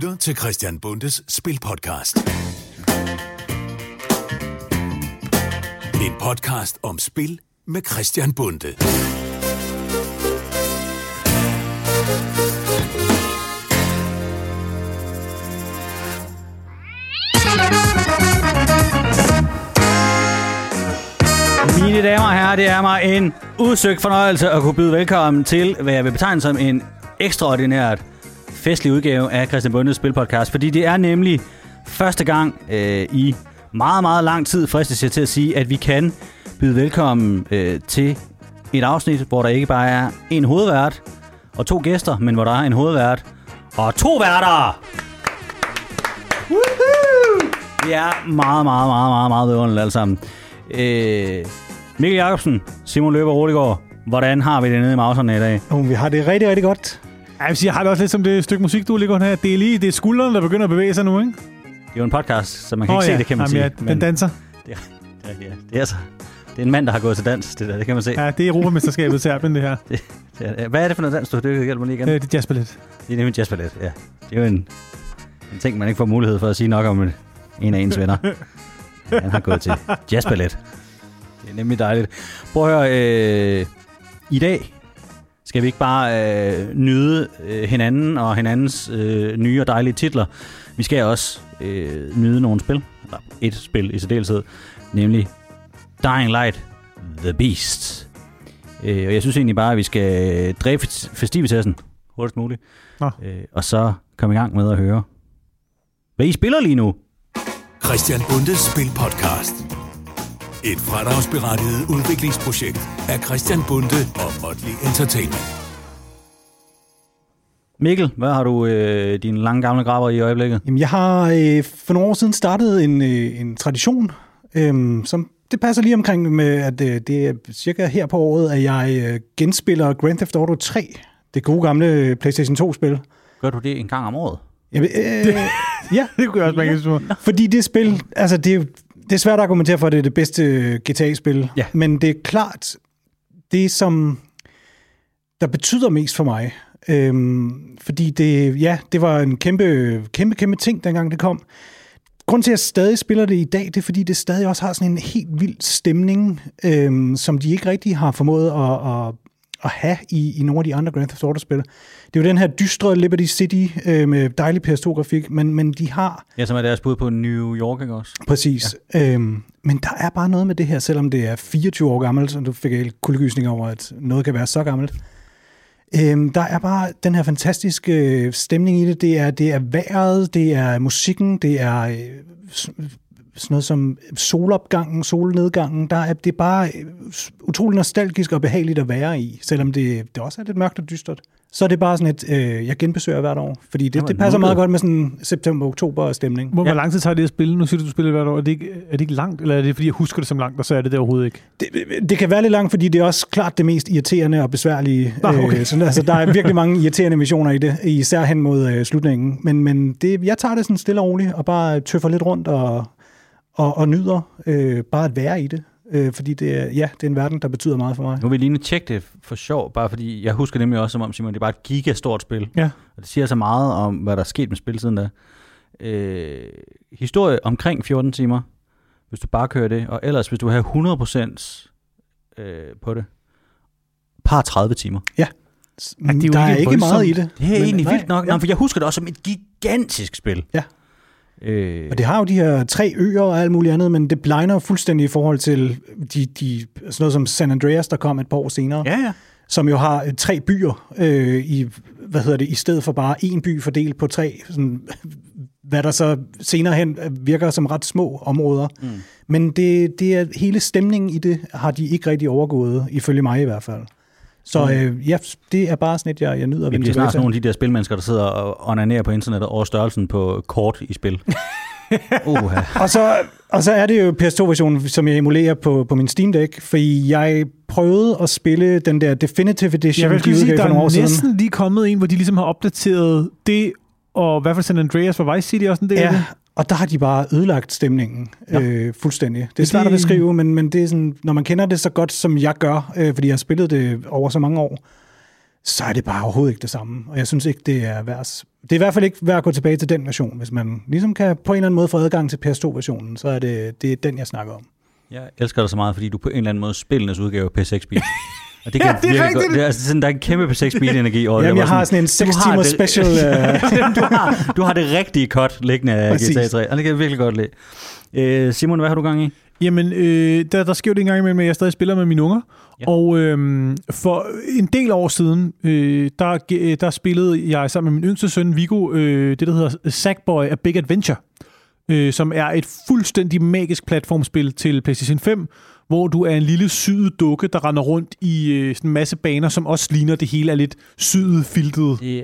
lytter til Christian Bundes Spilpodcast. En podcast om spil med Christian Bunde. Mine damer og herrer, det er mig en udsøgt fornøjelse at kunne byde velkommen til, hvad jeg vil betegne som en ekstraordinært festlig udgave af Christian Bundes Spilpodcast. Fordi det er nemlig første gang i meget, meget lang tid, fristes jeg til at sige, at vi kan byde velkommen til et afsnit, hvor der ikke bare er en hovedvært og to gæster, men hvor der er en hovedvært og to værter. Det er meget vidunderligt alle sammen. Mikkel Jacobsen, Simon Løber Roligård, hvordan har vi det nede i mauserne i dag? Vi har det rigtig, rigtig godt. Jeg vil sige, jeg har det også lidt som det stykke musik, du ligger her. Det er skuldrene, der begynder at bevæge sig nu, ikke? Det er jo en podcast, så man kan ikke se det, kan man sige. Ja, den danser. Det er en mand, der har gået til dans, det kan man se. Ja, det er Europamesterskabet i Serbien, det her. Hvad er det for noget dans, du har dykket? Hjælp mig lige igen. Det er jazzballet. Det er nemlig jazzballet, ja. Det er jo en ting, man ikke får mulighed for at sige nok om en af ens venner. Han har gået til jazzballet. Det er nemlig dejligt. Prøv at høre, i dag skal vi ikke bare nyde hinanden og hinandens nye og dejlige titler. Vi skal også nyde nogle spil. Eller et spil i særdeleshed. Nemlig Dying Light The Beast. Og jeg synes egentlig bare, at vi skal dræbe festivitassen hurtigst muligt. Og så komme i gang med at høre, hvad I spiller lige nu. Christian Bundes Spilpodcast. Et fradragsberettiget udviklingsprojekt af Christian Bunde og Motley Entertainment. Mikkel, hvad har du dine lange gamle graver i øjeblikket? Jamen, jeg har for nogle år siden startet en tradition, som det passer lige omkring med, at det er cirka her på året, at jeg genspiller Grand Theft Auto 3, det gode gamle PlayStation 2-spil. Gør du det en gang om året? Jamen, ja, det kunne jeg også mærke. Fordi det spil, altså det er svært at argumentere for, at det er det bedste GTA-spil, ja. Men det er klart, det som der betyder mest for mig, fordi det var en kæmpe ting, dengang det kom. Grunden til, at jeg stadig spiller det i dag, det er, fordi det stadig også har sådan en helt vild stemning, som de ikke rigtig har formået at have i nogle af de andre Grand Theft Auto-spil. Det er jo den her dystre Liberty City med dejlig PS2-grafik, men de har... Ja, som er deres bud på New York, ikke også? Præcis. Ja. Men der er bare noget med det her, selvom det er 24 år gammelt, så du fik helt kuldegysning over, at noget kan være så gammelt. Der er bare den her fantastiske stemning i det. Det er vejret, det er musikken, det er sådan noget som solopgangen, solnedgangen. Det er bare utrolig nostalgisk og behageligt at være i, selvom det også er lidt mørkt og dystert. Så er det bare sådan jeg genbesøger hvert år, fordi det passer meget godt med sådan september-oktober stemning. Hvor lang tid tager det at spille? Nu siger du spiller hvert år. Er det ikke langt, eller er det fordi jeg husker det som langt, og så er det overhovedet ikke? Det kan være lidt langt, fordi det er også klart det mest irriterende og besværlige. Okay. Så der er virkelig mange irriterende missioner i det, især hen mod slutningen. Men jeg tager det sådan stille og roligt, og bare tøffer lidt rundt og nyder bare at være i det. Fordi det er en verden, der betyder meget for mig. Nu vil jeg lige tjekke det for sjov, bare fordi jeg husker nemlig også som om, Simon, det er bare et gigastort spil. Ja. Og det siger så meget om, hvad der er sket med spillet siden da. Historie omkring 14 timer, hvis du bare kører det. Og ellers, hvis du vil have 100% på det, par 30 timer. Ja, men der er ikke meget i det. Det er egentlig vildt nok. Ja. For jeg husker det også som et gigantisk spil. Ja. Og det har jo de her 3 øer og alt muligt andet, men det blegner fuldstændig i forhold til de sådan noget som San Andreas, der kom et par år senere, som jo har 3 byer i stedet for bare 1 by fordelt på 3, sådan, hvad der så senere hen virker som ret små områder. Mm. Men det er hele stemningen i det, har de ikke rigtig overgået, ifølge mig i hvert fald. Så det er bare sådan et, jeg nyder at vende tilbage til. Det er snart nogle af de der spilmennesker, der sidder og onanerer på internettet over størrelsen på kort i spil. Og så er det jo PS2-versionen, som jeg emulerer på min Steam Deck, fordi jeg prøvede at spille den der Definitive Edition. Jeg vil sige, der er næsten lige kommet en, hvor de ligesom har opdateret det, og i hvert fald San Andreas for Vice City også en del af det. Og der har de bare ødelagt stemningen fuldstændig. Det er svært at beskrive, men det er sådan, når man kender det så godt, som jeg gør, fordi jeg har spillet det over så mange år, så er det bare overhovedet ikke det samme. Og jeg synes ikke, det er værd. Det er i hvert fald ikke værd at gå tilbage til den version. Hvis man ligesom kan på en eller anden måde få adgang til PS2-versionen, så er det er den, jeg snakker om. Jeg elsker dig så meget, fordi du på en eller anden måde spillenes udgave af PS6 Speed. Og det kan det er rigtigt. Det er altså sådan, der er en kæmpe PS6 Speed-energi over det. Jamen, jeg har sådan en 6 timer special. du har det rigtige cut liggende af GTA 3, og det kan jeg virkelig godt lide. Simon, hvad har du gang i? Jamen, der sker jo det en gang imellem, at jeg stadig spiller med mine unger. Ja. Og for en del år siden, der spillede jeg sammen med min yngste søn, Viggo, det der hedder Sackboy: A Big Adventure, som er et fuldstændig magisk platformspil til PlayStation 5, hvor du er en lille syet dukke, der render rundt i sådan en masse baner, som også ligner, det hele er lidt syet, filtet. Det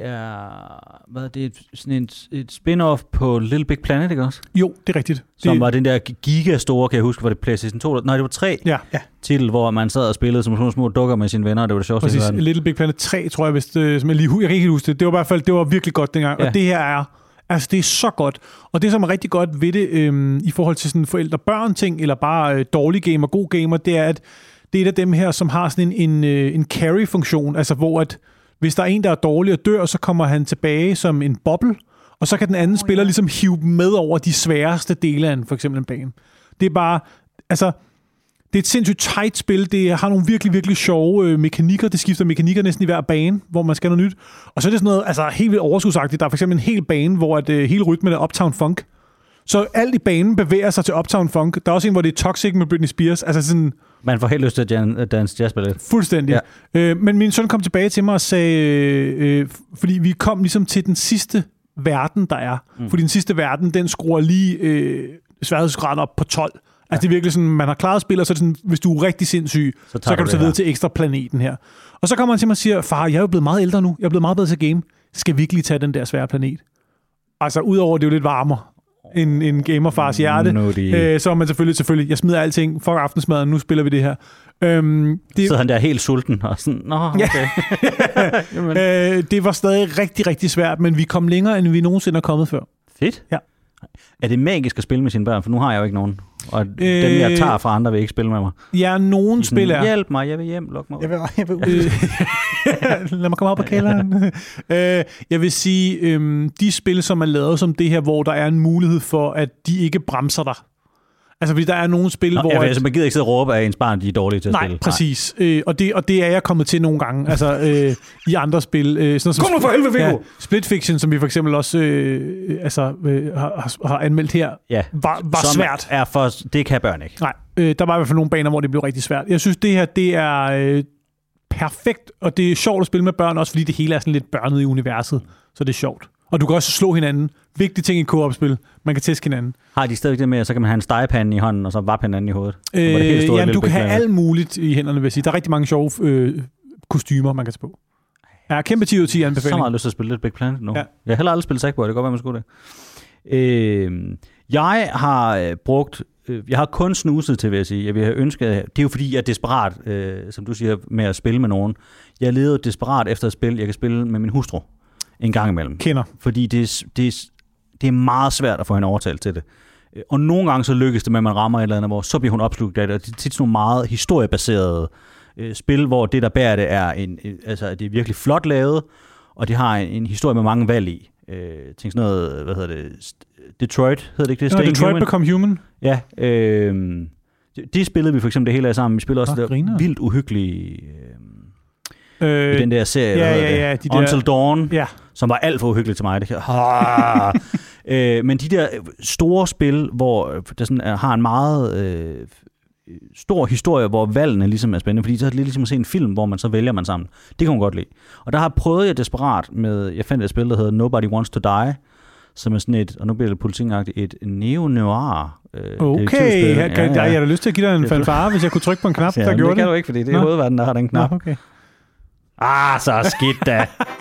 er sådan et spin-off på Little Big Planet, ikke også? Jo, det er rigtigt. Som var den der gigastore, kan jeg huske, var det PlayStation 2? Nej, det var 3 titel, hvor man sad og spillede som sådan små dukker med sine venner, og det var det sjoveste. Præcis, Little Big Planet 3, tror jeg, hvis som jeg kan ikke helt huske det. Det var i hvert fald, det var virkelig godt dengang, og det her er... Altså, det er så godt. Og det, som er rigtig godt ved det, i forhold til sådan forældre-børn-ting, eller bare dårlig gamer, god gamer, det er, at det er et af dem her, som har sådan en carry-funktion, altså hvor at, hvis der er en, der er dårlig og dør, så kommer han tilbage som en boble, og så kan den anden spiller ligesom hive dem med over de sværeste dele af for eksempel en bane. Det er bare, altså... Det er et sindssygt tight spil. Det har nogle virkelig, virkelig sjove mekanikker. Det skifter mekanikker næsten i hver bane, hvor man skal noget nyt. Og så er det sådan noget altså, helt vildt overskudsagtigt. Der er for eksempel en hel bane, hvor hele rytmen er Uptown Funk. Så alt i banen bevæger sig til Uptown Funk. Der er også en, hvor det er Toxic med Britney Spears. Altså sådan... Man får helt lyst til at danse jazzballet. Fuldstændig. Ja. Men min søn kom tilbage til mig og sagde... fordi vi kom ligesom til den sidste verden, der er. Fordi den sidste verden, den skruer lige sværhedsgraden op på 12. Altså det er virkelig sådan, man har klaret spil, og så er det sådan, hvis du er rigtig sindssyg, så kan du så videre til ekstra planeten her. Og så kommer han til mig og siger, far, jeg er jo blevet meget ældre nu, jeg er blevet meget bedre til game. Skal vi virkelig tage den der svære planet? Altså udover, det er jo lidt varmere end gamerfars hjerte, så er man selvfølgelig, jeg smider alting, fuck aftensmaden, nu spiller vi det her. Så han der helt sulten og sådan, okay. Det var stadig rigtig, rigtig svært, men vi kom længere, end vi nogensinde er kommet før. Fedt. Ja. Er det magisk at spille med sine børn? For nu har jeg jo ikke nogen. Og dem, jeg tager fra andre, vil ikke spille med mig. Ja, nogen spiller. Hjælp mig, jeg vil hjem, luk mig. Jeg vil lad mig komme op på kælderen. Jeg vil sige, de spil, som er lavet som det her, hvor der er en mulighed for, at de ikke bremser dig. Altså, fordi der er nogle spil, hvor... Altså, man gider ikke sidde og råbe af ens barn, de er dårlige til at spille. Nej, præcis. Og det er jeg kommet til nogle gange, altså i andre spil. Sådan kom nu for helvede, Viggo! Split Fiction, som vi for eksempel også har anmeldt her, var svært. Det kan børn ikke. Nej, der var i hvert fald nogle baner, hvor det blev rigtig svært. Jeg synes, det her, det er perfekt, og det er sjovt at spille med børn, også fordi det hele er sådan lidt børnet i universet, så det er sjovt. Og du kan også slå hinanden. Vigtige ting i co-op-spil. Man kan tæske hinanden. Har de stadig det med, så kan man have en stegepande i hånden, og så vappe hinanden i hovedet? Du kan have alt muligt i hænderne, vil jeg sige. Der er rigtig mange sjove kostymer, man kan tage på. Ja, kæmpe 10 ud af 10 anbefaling. Så meget lyst til at spille lidt Big Planet nu. Ja. Jeg har heller aldrig spillet Sackboy, det kan godt være, man skulle det. Jeg har brugt... Jeg har kun snuset til, vil jeg sige. Jeg vil have ønsket... Det er jo fordi, jeg er desperat, som du siger, med at spille med nogen. Jeg leder desperat efter at spille. Jeg kan spille med min hustru en gang imellem. Kender. Fordi det er meget svært at få hende overtalt til det. Og nogle gange så lykkes det med, at man rammer et eller andet, hvor så bliver hun opslugt af det. Og det er tit sådan nogle meget historiebaserede spil, hvor det, der bærer det, er det er virkelig flot lavet, og det har en historie med mange valg i. Tænk sådan noget, hvad hedder det? Detroit, hedder det ikke det? Detroit Become Human. Ja, det spillede vi for eksempel det hele af sammen. Vi spillede også det vildt uhyggelige... i den der serie, Until Dawn, som var alt for uhyggeligt til mig. Men de der store spil, hvor der sådan har en meget stor historie, hvor valgene ligesom er spændende, fordi så er det lidt ligesom at se en film, hvor man så vælger man sammen. Det kan man godt lide. Og der har prøvet jeg desperat med, jeg fandt et spil, der hedder Nobody Wants to Die, som er sådan et, og nu bliver det politingagtigt, et neo-noir. Okay, jeg har da lyst til at give dig en fanfare, hvis jeg kunne trykke på en knap, der gjorde det. Det kan du ikke, fordi det er hovedverden, der har den knap. Okay. Så skidt da.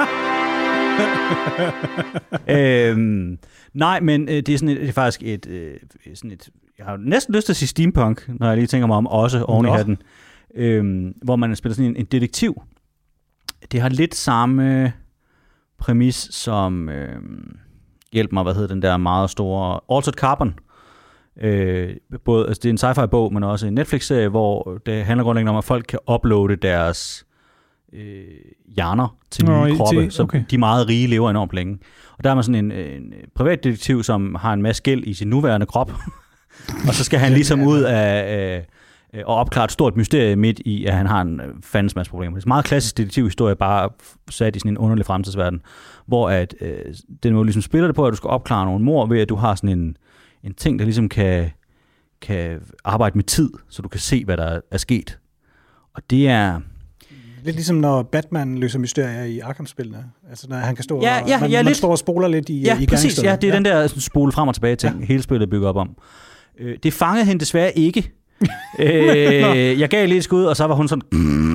Nej, men det er faktisk et jeg har næsten lyst til at sige steampunk, når jeg lige tænker mig om også oven i hatten, hvor man spiller sådan en detektiv. Det har lidt samme præmis som hjælp mig, hvad hedder den der meget store Altered Carbon. Både, altså det er en sci-fi bog, men også en Netflix-serie, hvor det handler grundlæggende om, at folk kan uploade deres hjerner til nye kroppe, så de meget rige lever enormt længe. Og der er man sådan en privatdetektiv, som har en masse gæld i sin nuværende krop, og så skal han ligesom ud af og opklare et stort mysterie midt i, at han har en fandens masse problemer. Det er en meget klassisk detektivhistorie, bare sat i sådan en underlig fremtidsverden, hvor at, den måde ligesom spiller det på, at du skal opklare nogle mord ved, at du har sådan en ting, der ligesom kan arbejde med tid, så du kan se, hvad der er sket. Og det er... Lidt ligesom når Batman løser mysterier i Arkham-spillene. Altså når han kan stå man står og spoler lidt i i præcis. Ja, det er den der spole frem og tilbage ting, hele spillet bygger op om. Det fangede hende desværre ikke. Jeg gav lidt skud, og så var hun sådan...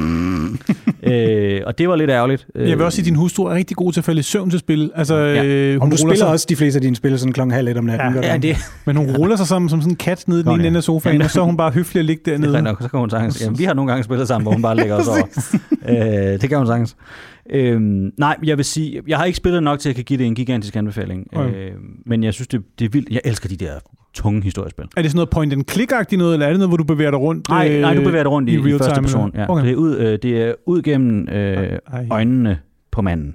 og det var lidt ærgerligt. Jeg vil også sige, at din hustru er rigtig god til at falde i søvn til spil. Altså, hun du spiller også de fleste af dine spil sådan klokken 1:30 om natten. Ja, det. Men hun ruller sig sammen som sådan en kat nede i den ende af sofaen, og så er hun bare høflig at ligge dernede. Det nok, så kan hun sagtens. Jamen, vi har nogle gange spillet sammen, hvor hun bare ligger os over. Det kan hun sagtens. Nej, jeg vil sige, jeg har ikke spillet nok til at kan give det en gigantisk anbefaling. Men jeg synes, det er vildt. Jeg elsker de der tunge historiespil. Er det sådan noget point and click-agtigt noget, eller er det noget, hvor du bevæger dig rundt? Nej, du bevæger dig rundt i første person. Ja. Okay. Det er ud gennem øjnene på manden.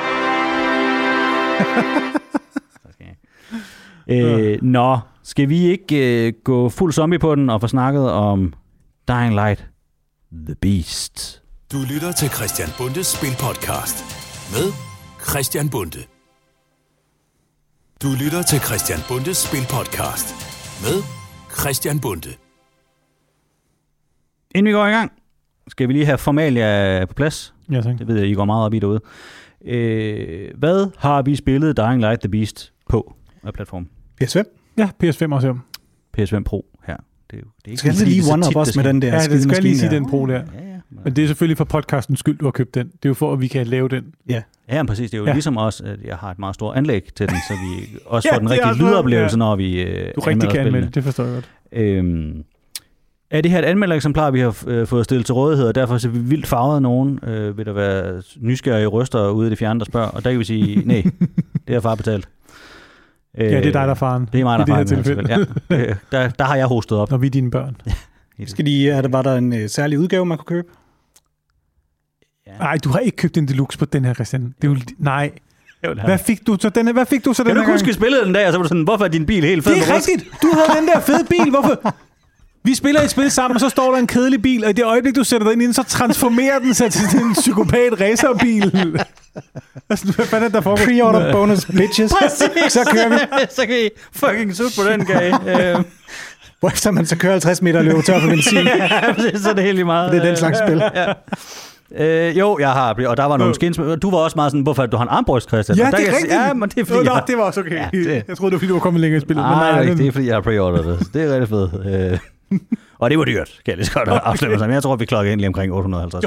Skal vi ikke gå fuld zombie på den og få snakket om Dying Light, The Beast? Du lytter til Christian Bundes Spilpodcast med Christian Bunde. Du lytter til Christian Bundes Spilpodcast med Christian Bunde. Inden vi går i gang, skal vi lige have formalia på plads. Ja, tak. Det ved jeg, I går meget op i derude. Hvad har vi spillet Dying Light The Beast på af platform? PS5? Ja, PS5 også. PS5 Pro her. Det er ikke skal altid lige one-up også med den der. Ja, det skal lige sige den Pro der. Ja. Men det er selvfølgelig for podcastens skyld, du har købt den. Det er jo for, at vi kan lave den. Ja, præcis. Det er jo ligesom også, at jeg har et meget stort anlæg til den, så vi også får den rigtige lydoplevelse, når vi du rigtig kan anmelde, det forstår jeg godt. Er det her et anmeldereksemplar, vi har fået stillet til rådighed, og derfor er vi vildt farvet nogen? Vil der være nysgerrige røster ude i det fjerne, der spørger? Og der kan vi sige, nej, det er far betalt. Ja, det er dig, der er faren. Det er mig, der er faren. Ja, der har jeg hostet op. Og vi er dine børn. Var der en særlig udgave, man kunne købe? Nej, du har ikke købt en deluxe på den her, Christian. Det er jo, nej. Hvad fik du så den her gang? Kan du huske, vi spillede den dag, og så var du sådan, hvorfor er din bil helt fed? Det er rigtigt. Du havde den der fede bil. Hvorfor? Vi spiller et spil sammen, og så står der en kedelig bil, og i det øjeblik, du sætter dig ind i den, så transformerer den sig til en psykopat racerbil. Hvad fanden er der foregår? Pre-order bonus bitches. Så kører vi. Så kan I fucking sutte på den, kan I. Hvorefter man så kører 50 meter og løber tør for benzin. Så er det helt meget. Det er den slags spil. Jo, jeg har, og der var nogle skins. Du var også meget sådan, hvorfor du har en armbryst, Christian? Ja, det er rigtigt. Ja, men det er fordi, det var også okay. Ja, det... Jeg troede, det var fordi, du var kommet længere i spillet. Nej, det er fordi, jeg har pre-orderet det. Det er rigtig fedt. Og det var dyrt, kan jeg lige så godt afsløre sig. Men jeg tror, vi klokkede ind lige omkring 850.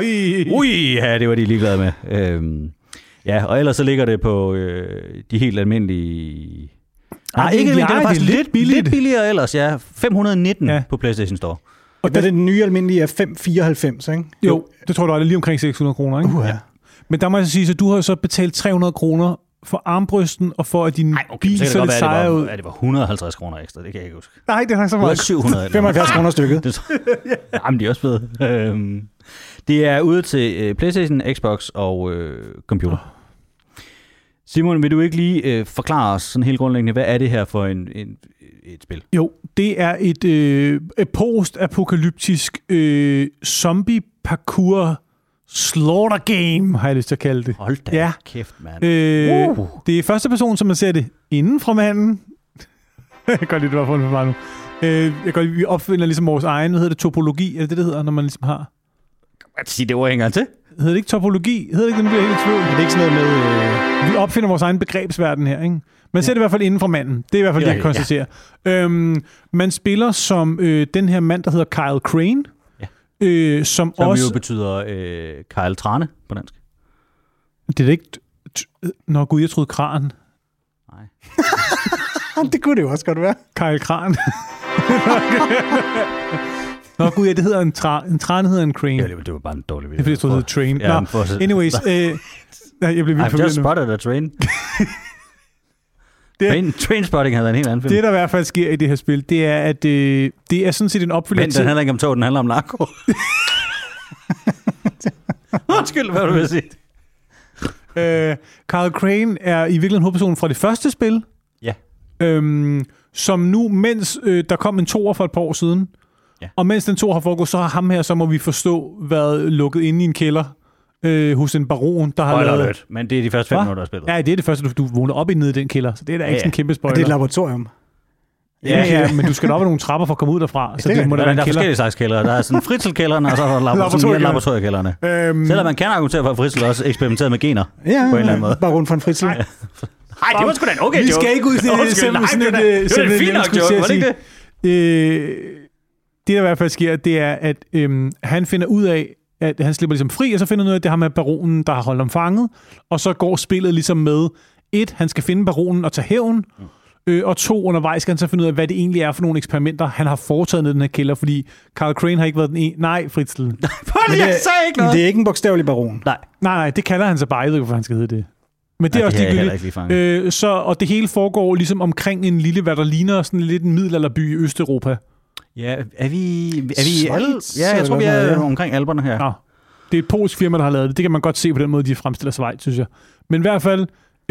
Ja, det var de ligeglade med. Ja, og ellers så ligger det på de helt almindelige... Nej, ikke det er faktisk lidt billigere ellers, ja. 519 på PlayStation Store. Og det er den nye almindelige er 594, ikke? Jo, det tror du er lige omkring 600 kroner, ikke? Ja. Men der må jeg sige, at du har så betalt 300 kroner for armbrysten, og for at din bil så det sejrer ud. Ja, det var 150 kroner ekstra, det kan jeg ikke huske. Nej, det er så meget. Det var 700. 75 kroner stykket. Jamen, de er også fede. Det er ude til PlayStation, Xbox og computer. Simon, vil du ikke lige forklare os sådan helt grundlæggende, hvad er det her for et spil? Jo, det er et post-apokalyptisk zombie-parkour slaughter game, har jeg lyst til at kalde det. Hold da kæft, mand. Det er første person, som man ser det inden fra manden. Jeg kan godt lide, det var for mig nu. Vi opfinder ligesom vores egen, hvad hedder det, topologi, er det hedder, når man ligesom har? Sig det ord en gang til. Hedder det ikke topologi? Hedder det ikke, den bliver helt i tvivl? Det er ikke sådan noget med... Vi opfinder vores egen begrebsverden her, ikke? Man ser det i hvert fald inden fra manden. Det er i hvert fald det, jeg konstaterer. Ja. Man spiller som den her mand, der hedder Kyle Crane. Ja. Som også... jo betyder Kyle Trane på dansk. Det er ikke... Nå gud, jeg troede Kran. Nej. Det kunne det jo også godt være. Kyle Kran. Nå gud, ja, det hedder en trane hedder en crane. Ja, det var bare en dårlig video. Det er fordi, jeg troede, det hedder train. Nå, anyways. Jeg blev I've just spotted a train. Trainspotting havde en helt anden film. Det, der i hvert fald sker i det her spil, det er, at det er sådan set en opfølger til... Men den handler ikke om tog, den handler om narko. Undskyld, hvad du vil sige. Kyle Crane er i virkeligheden hovedpersonen fra det første spil. Ja. Som nu, mens der kom en toer for et par år siden, og mens den toer har foregået, så har ham her, så må vi forstå, været lukket inde i en kælder hos en baron, der har lavet... Men det er de første 5 minutter af spillet. Ja, det er det første, du vågner op nede i den kælder, så det er da ikke sådan en kæmpe spoiler. Det er et laboratorium. Ja, men du skal da op ad nogle trapper for at komme ud derfra. Så det må der er forskellige slags kældre. Der er sådan fritzelkældrene, og så er der laboratoriekældrene. Selvom man kan argumentere for, at Fritzl også eksperimenteret med gener på en eller anden måde. Baron von Fritzl. Nej, det var sgu da en okay joke. Vi skal ikke ud til det er en fin nok joke, var det ikke det? Det, der i hvert fald sker, det er, at han finder ud af, at han slipper ligesom fri, og så finder han ud af, at det har med baronen, der har holdt ham fanget. Og så går spillet ligesom med, 1, han skal finde baronen og tage hævn, og 2, undervejs skal han så finde ud af, hvad det egentlig er for nogle eksperimenter, han har foretaget ned i den her kælder, fordi Kyle Crane har ikke været den ene. Nej, Fritzl. Jeg sagde ikke noget. Det er ikke en bogstavelig baron. Nej, det kalder han sig bare. Jeg ved ikke, hvorfor han skal hedde det. Men det er også ligegyldigt. Og det hele foregår ligesom omkring en lille, hvad der ligner sådan lidt en middelalderby i Østeuropa. Ja, er vi ja, jeg tror, vi er omkring Alperne her. Ja. Det er et polsk firma, der har lavet det. Det kan man godt se på den måde, de fremstiller Schweiz, synes jeg. Men i hvert fald,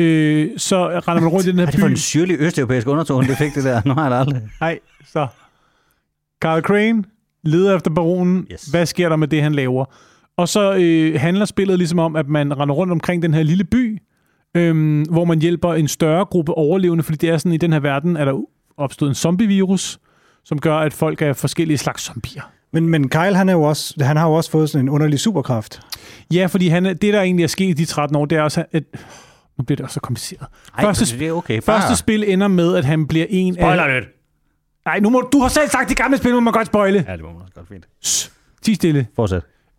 så render man rundt i den her by. Det var en syrlig østeuropæisk undertone, det fik det der. Nu har jeg det aldrig. Nej, så. Kyle Crane leder efter baronen. Yes. Hvad sker der med det, han laver? Og så handler spillet ligesom om, at man render rundt omkring den her lille by, hvor man hjælper en større gruppe overlevende, fordi det er sådan, i den her verden er der opstået en zombievirus, som gør, at folk er forskellige slags zombier. Men Kyle, han har jo også fået sådan en underlig superkraft. Ja, fordi det, der egentlig er sket i de 13 år, det er også, at... Nu bliver det også så kompliceret. Første spil ender med, at han bliver en Spoiler af... Spoiler Nej, du har selv sagt, det gamle spil må man godt spoile. Ja, det må man også godt fint. Tig stille. Fortsæt.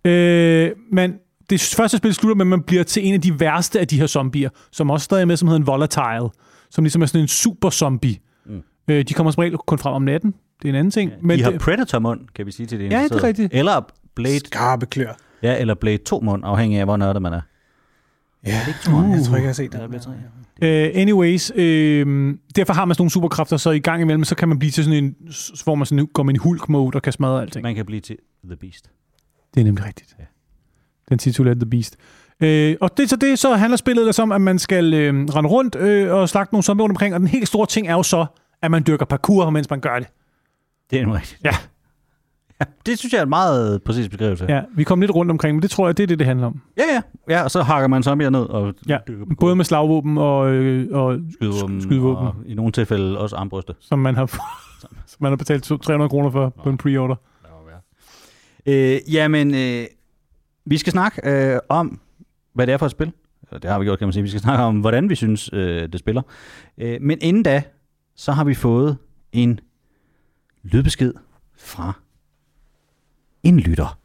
Men det første spil slutter med, at man bliver til en af de værste af de her zombier, som også stadig er med, som hedder en volatile, som ligesom er sådan en super zombie. De kommer som regel kun frem om natten. Det er en anden ting. Ja, men de har Predator-mund, kan vi sige til det. Ja, det er rigtigt. Eller Blade... Skarpe klør. Ja, eller Blade 2-mund, afhængig af, hvor nørdet man er. Ja, jeg tror ikke, jeg har set det. Anyways, derfor har man sådan nogle superkræfter, så i gang imellem, så kan man blive til sådan en, hvor man sådan går i Hulk-mode og kan smadre alting. Man kan blive til The Beast. Det er nemlig rigtigt. Ja. Den titulerer The Beast. Og så handler spillet ellers om, at man skal rende rundt og slagte nogle zombier rundt omkring, og den helt store ting er jo så, at man dyrker parkour, mens man gør det. Det er nemlig rigtigt. Ja. Det synes jeg er en meget præcis beskrivelse. Ja, vi kom lidt rundt omkring, men det tror jeg, det er det handler om. Ja, og så hakker man zombier ned. Og både med slagvåben og skydevåben. Og i nogle tilfælde også armbryster. Som man har betalt 300 kroner for på en pre-order. Vi skal snakke om, hvad det er for et spil. Det har vi gjort, kan man sige. Vi skal snakke om, hvordan vi synes, det spiller. Men inden da, så har vi fået en lydbesked fra en lytter.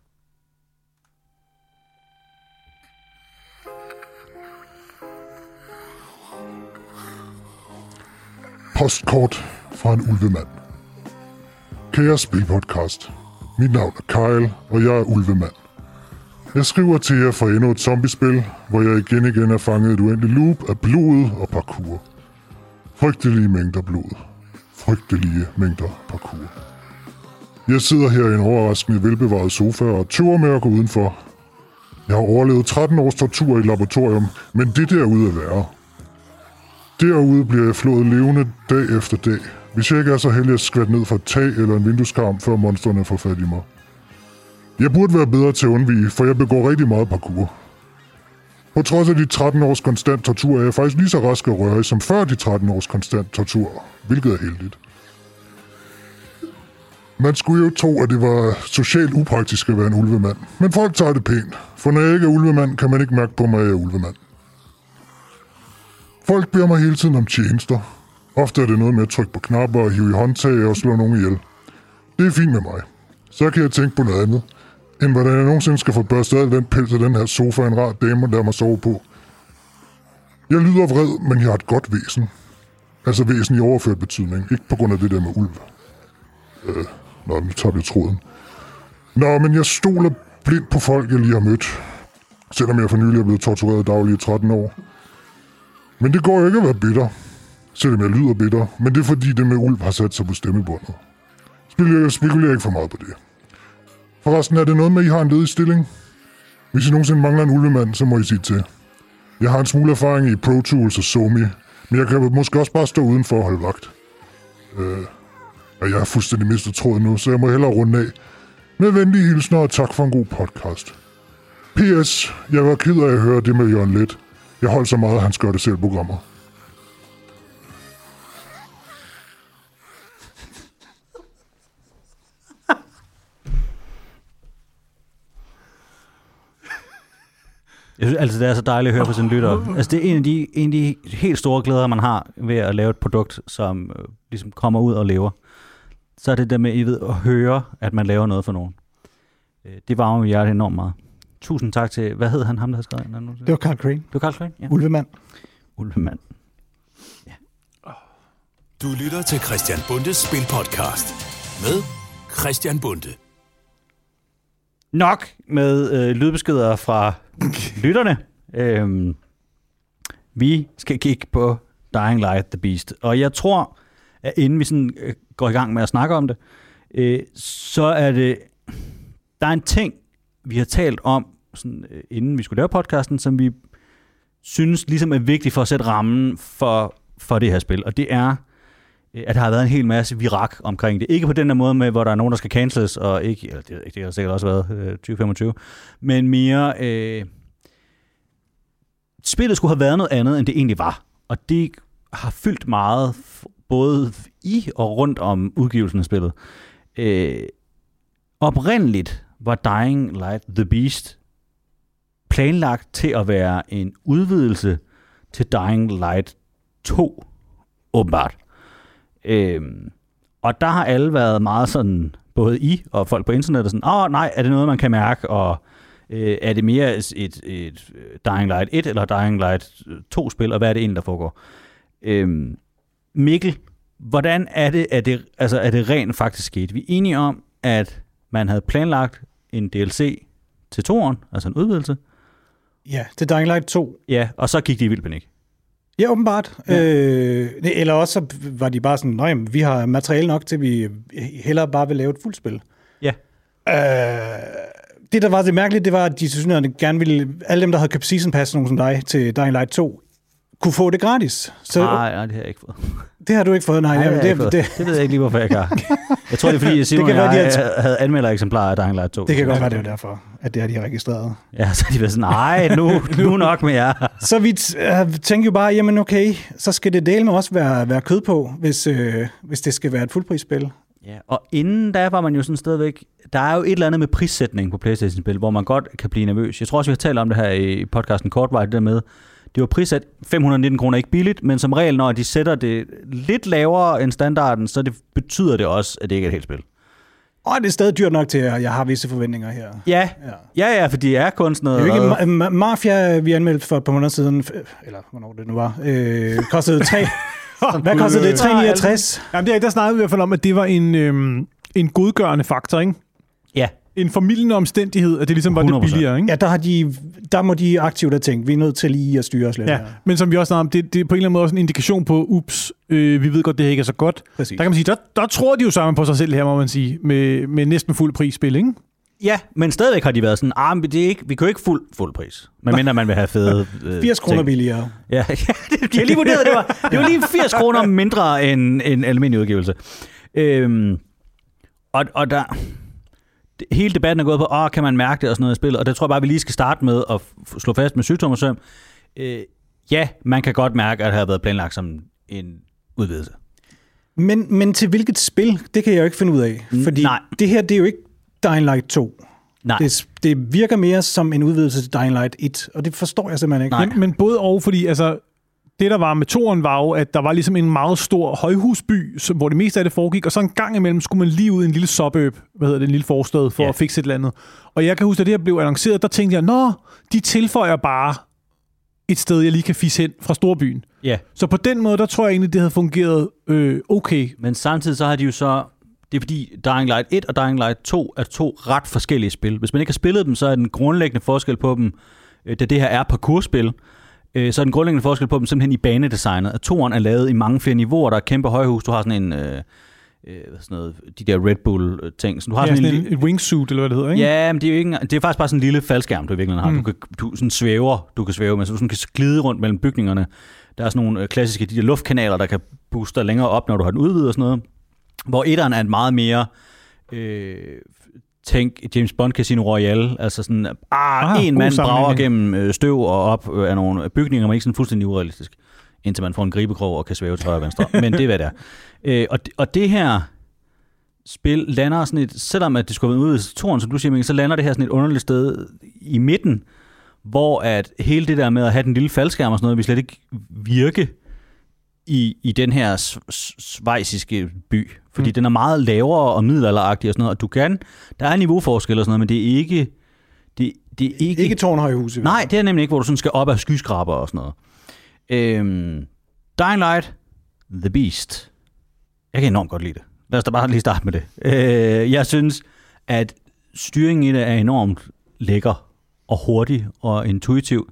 Postkort fra en ulvemand. Kære Spilpodcast. Mit navn er Kyle, og jeg er ulvemand. Jeg skriver til jer for endnu et zombiespil, hvor jeg igen er fanget et uendeligt loop af blodet og parkour. Frygtelige mængder blod. Frygtelige mængder parkour. Jeg sidder her i en overraskende velbevaret sofa og tøver med at gå udenfor. Jeg har overlevet 13 års tortur i et laboratorium, men det derude er værre. Derude bliver jeg flået levende dag efter dag, hvis jeg ikke er så heldig at skvatte ned fra et tag eller en vindueskarm, før monsterne får fat i mig. Jeg burde være bedre til at undvige, for jeg begår rigtig meget parkour. På trods af de 13 års konstant tortur er jeg faktisk lige så rask og rørig som før de 13 års konstant tortur, hvilket er heldigt. Man skulle jo tro, at det var socialt upraktisk at være en ulvemand, men folk tager det pænt, for når jeg ikke er ulvemand, kan man ikke mærke på mig, at jeg er ulvemand. Folk beder mig hele tiden om tjenester. Ofte er det noget med at trykke på knapper og hive i håndtag og slå nogen ihjel. Det er fint med mig. Så kan jeg tænke på noget andet, end hvordan jeg nogensinde skal få børstet al den pels af den her sofa, en rar dame, der må sove på. Jeg lyder vred, men jeg har et godt væsen. Altså væsen i overført betydning, ikke på grund af det der med ulv. Nu tager vi tråden. Men jeg stoler blindt på folk, jeg lige har mødt. Selvom jeg for nylig er blevet tortureret dagligt i 13 år. Men det går jo ikke at være bitter. Selvom jeg lyder bitter, men det er fordi det med ulv har sat sig på stemmebåndet. Jeg spekulerer ikke for meget på det. Forresten er det noget med, at I har en ledig stilling. Hvis I nogensinde mangler en ulvemand, så må I sige til. Jeg har en smule erfaring i Pro Tools og Somi, men jeg kan måske også bare stå udenfor og holde vagt. Og jeg er fuldstændig mistet tråden nu, så jeg må hellere runde af. Med venlige hilsner og tak for en god podcast. P.S. Jeg var ked af at høre det med Jørgen Let. Jeg holdt så meget, at han gør det selv programmer. Jeg synes altså, det er så dejligt at høre på sine lyttere. Altså, det er en af de helt store glæder, man har ved at lave et produkt, som ligesom kommer ud og lever. Så er det der med, I ved, at høre, at man laver noget for nogen. Det varmer mit hjerte enormt meget. Tusind tak til, hvad hed han, ham der havde skrevet? Det var Carl Crane. Det var Carl Crane, ja. Ulvemand. Ja. Du lytter til Christian Bundes Spilpodcast med Christian Bunde. Nok med lydbeskeder fra lytterne. Vi skal kigge på Dying Light The Beast. Og jeg tror, at inden vi sådan går i gang med at snakke om det, så er det... Der er en ting, vi har talt om, sådan, inden vi skulle lave podcasten, som vi synes ligesom er vigtigt for at sætte rammen for det her spil. Og det er, at der har været en hel masse virak omkring det. Ikke på den der måde med, hvor der er nogen, der skal canceles, og ikke, eller det har sikkert også været 2025, men mere... spillet skulle have været noget andet, end det egentlig var. Og det har fyldt meget, både i og rundt om udgivelsen af spillet. Oprindeligt var Dying Light The Beast planlagt til at være en udvidelse til Dying Light 2, åbenbart. Og der har alle været meget sådan, både I og folk på internettet, sådan, nej, er det noget, man kan mærke, og er det mere et Dying Light 1 eller Dying Light 2-spil, og hvad er det egentlig, der foregår? Mikkel, hvordan er det, er det rent faktisk sket? Vi er enige om, at man havde planlagt en DLC til 2'eren, altså en udvidelse. Ja, til Dying Light 2. Ja, og så gik de i vild panik. Ja, åbenbart. Ja. Eller også var de bare sådan, nej, vi har materiale nok til, at vi hellere bare vil lave et fuldt spil. Ja. Det, der var det mærkeligt, det var, at de synes, at gerne ville, alle dem, der havde købt Season Pass, nogen som dig, til Dying Light 2, kunne få det gratis. Nej, det har jeg ikke fået. Det har du ikke fået, nej. Det ved jeg ikke lige, hvorfor jeg kan. Jeg tror, det er, fordi Simon og jeg havde anmeldereksemplarer af Dying Light 2. Det kan godt være, det er derfor, at det har de registreret. Ja, så de var sådan, nej, nu nok med jer. Så vi tænkte jo bare, jamen okay, så skal det dele med også være kød på, hvis det skal være et fuldprisspil. Ja, og inden da var man jo sådan stadigvæk, der er jo et eller andet med prissætning på PlayStation-spil, hvor man godt kan blive nervøs. Jeg tror også, vi har talt om det her i podcasten kortvejt, det med, det var prissat 519 kroner, ikke billigt, men som regel, når de sætter det lidt lavere end standarden, så betyder det også, at det ikke er et helt spil. Og det er stadig dyrt nok til, at jeg har visse forventninger her. Ja, for de er kun sådan noget... Det er jo ikke Mafia, vi anmeldte for et par måneder siden, eller hvornår det nu var, kostede 3... Hvad kostede det? 369? Jamen, der snakkede vi i hvert fald om, at det var en godgørende faktor, ikke? Ja. En formildende omstændighed, at det ligesom var 100%. Det billigere, ikke? Ja, der må de aktivt have tænkt, vi er nødt til lige at styre os lidt. Ja, men som vi også snakkede om, det er på en eller anden måde også en indikation på, vi ved godt, det ikke er så godt. Præcis. Der kan man sige, der tror de jo sammen på sig selv her, må man sige, med næsten fuld prisspil, ikke? Ja, men stadigvæk har de været sådan, det er ikke, vi kan jo ikke fuld pris, medmindre man vil have fede 80 kroner billigere. Ja, det er lige vurderet, det var lige 80 kroner mindre end en almindelig udgivelse. Og der... Hele debatten er gået på, kan man mærke det og sådan noget i spillet, og det tror jeg bare, vi lige skal starte med at slå fast med sygdommersøm. Ja, man kan godt mærke, at det har været planlagt som en udvidelse. Men til hvilket spil, det kan jeg jo ikke finde ud af. Fordi det her, det er jo ikke Dying Light 2. Nej. Det virker mere som en udvidelse til Dying Light 1, og det forstår jeg simpelthen ikke. Men både og, fordi altså, det, der var med toren, var jo, at der var ligesom en meget stor højhusby, hvor det meste af det foregik, og så en gang imellem skulle man lige ud i en lille suburb, en lille forstad, for at fikse et eller andet. Og jeg kan huske, at det her blev annonceret, der tænkte jeg, de tilføjer bare et sted, jeg lige kan fisse hen fra storbyen. Ja. Så på den måde, der tror jeg egentlig, det havde fungeret okay. Men samtidig så har de jo så... Det er fordi Dying Light 1 og Dying Light 2 er 2 ret forskellige spil. Hvis man ikke har spillet dem, så er den grundlæggende forskel på dem, da det her er parkourspil, så er den grundlæggende forskel på dem simpelthen i banedesignet. At 2'eren er lavet i mange flere niveauer. Der er kæmpe højhus. Du har sådan de der Red Bull-ting. Så du har sådan et wingsuit, eller hvad det hedder, ikke? Ja, men det er faktisk bare sådan en lille faldskærm, du i virkeligheden har. Du sådan du kan svæve, men så du sådan kan glide rundt mellem bygningerne. Der er sådan nogle klassiske, de der luftkanaler, der kan booste længere op, når du har den udvidet og sådan noget. Hvor etteren er en meget mere, tænk James Bond Casino Royale, altså sådan, en mand brager gennem støv og op af nogle bygninger, men ikke sådan fuldstændig urealistisk, indtil man får en gribekrog og kan svæve til højre og venstre. Men det er, hvad det er. Og det her spil lander sådan et, selvom at det skulle være ude i toren, som du siger, så lander det her sådan et underligt sted i midten, hvor at hele det der med at have den lille faldskærm og sådan noget, vil slet ikke virke i den her schweiziske by. Fordi den er meget lavere og middelalderagtig og sådan noget, og der er niveauforskel og sådan noget, men det er ikke... Det er ikke tårnhøje huse. Nej, det er nemlig ikke, hvor du sådan skal op af skyskraber og sådan noget. Dying Light, The Beast. Jeg kan enormt godt lide det. Lad os da bare lige starte med det. Jeg synes, at styringen i det er enormt lækker og hurtig og intuitiv.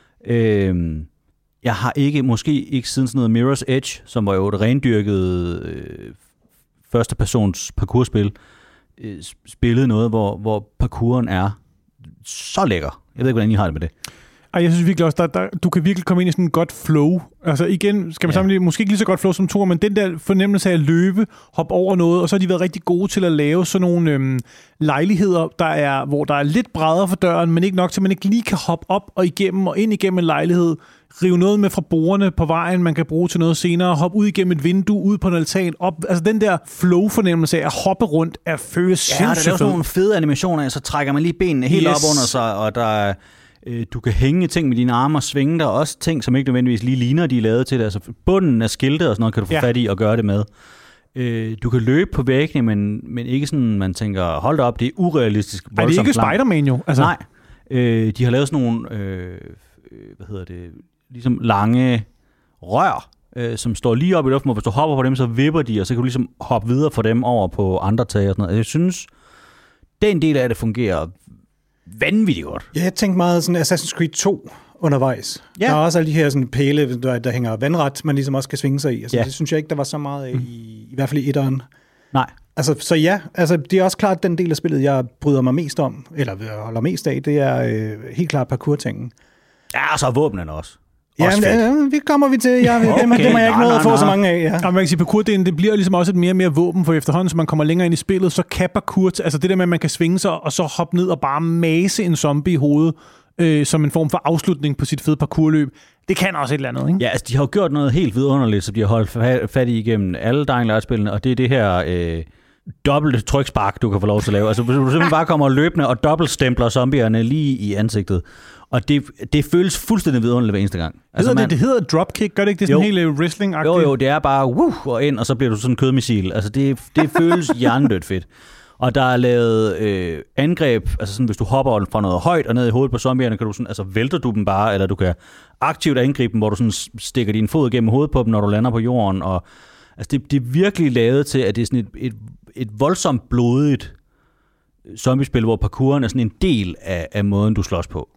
Jeg har måske ikke siden sådan noget Mirror's Edge, som var jo et rendyrket førstepersons parkourspil, spillet noget, hvor parkouren er så lækker. Jeg ved ikke, hvordan I har det med det. Ej, jeg synes virkelig også, du kan virkelig komme ind i sådan et godt flow. Altså igen, skal man sammenligne, måske ikke lige så godt flow som to, men den der fornemmelse af at løbe, hoppe over noget, og så har de været rigtig gode til at lave sådan nogle lejligheder, hvor der er lidt bredere for døren, men ikke nok til, at man ikke lige kan hoppe op og igennem og ind igennem en lejlighed, rive noget med fra bordene på vejen, man kan bruge til noget senere, hoppe ud igennem et vindue, ud på en altan, op. Altså den der flow-fornemmelse af at hoppe rundt, føles sindssygt. Ja, der er sådan nogle fede animationer, så trækker man lige benene helt op under sig, og der er du kan hænge ting med dine arme og svinge der også ting, som ikke nødvendigvis lige ligner, de er lavet til det. Altså bunden af skilte og sådan noget, kan du få fat i og gøre det med. Du kan løbe på væggene, men ikke sådan, man tænker, hold da op, det er urealistisk. Er det ikke Spider-Man jo? Altså. Nej. De har lavet sådan nogle, ligesom lange rør, som står lige op i luften, og hvis du hopper på dem, så vipper de, og så kan du ligesom hoppe videre for dem over på andre tag og sådan noget. Jeg synes, den del af det fungerer vanvittigt godt. Ja, jeg tænkte meget sådan Assassin's Creed 2 undervejs. Ja. Der er også alle de her sådan pæle, der hænger vandret, man ligesom også kan svinge sig i. Altså, det synes jeg ikke, der var så meget af, i hvert fald i etteren. Nej. Altså, så ja, altså, det er også klart den del af spillet, jeg bryder mig mest om, eller holder mest af, det er helt klart parkour-tingen. Ja, og så er våbnene også. Ja, vi kommer til. Det må jeg ikke nå at få så mange af. Ja. Og man kan sige, parkour-delen, det bliver ligesom også et mere og mere våben, for efterhånden, så man kommer længere ind i spillet, så kan parkour, altså det der med, at man kan svinge sig, og så hoppe ned og bare mase en zombie i hovedet, som en form for afslutning på sit fede parkourløb, det kan også et eller andet, ikke? Ja, altså de har jo gjort noget helt vidunderligt, så de har holdt fat i igennem alle Dying Light-spillene, og det er det her dobbelt trykspark, du kan få lov til at lave. Altså du simpelthen bare kommer løbende og dobbeltstempler zombierne lige i ansigtet. Og det føles fuldstændig vidunderligt hver eneste gang. Altså, det hedder dropkick, gør det ikke? Det er sådan helt wrestling-agtigt. Jo, det er bare og ind, og så bliver du sådan en kødmissil. Altså det føles hjernedødt fedt. Og der er lavet angreb, altså sådan, hvis du hopper fra noget højt og ned i hovedet på zombierne, kan du sådan, altså vælter du dem bare, eller du kan aktivt angribe dem, hvor du sådan stikker din fod gennem hovedet på dem, når du lander på jorden. Og altså det er virkelig lavet til, at det er sådan et voldsomt blodigt zombiespil, hvor parkouren er sådan en del af måden, du slås på.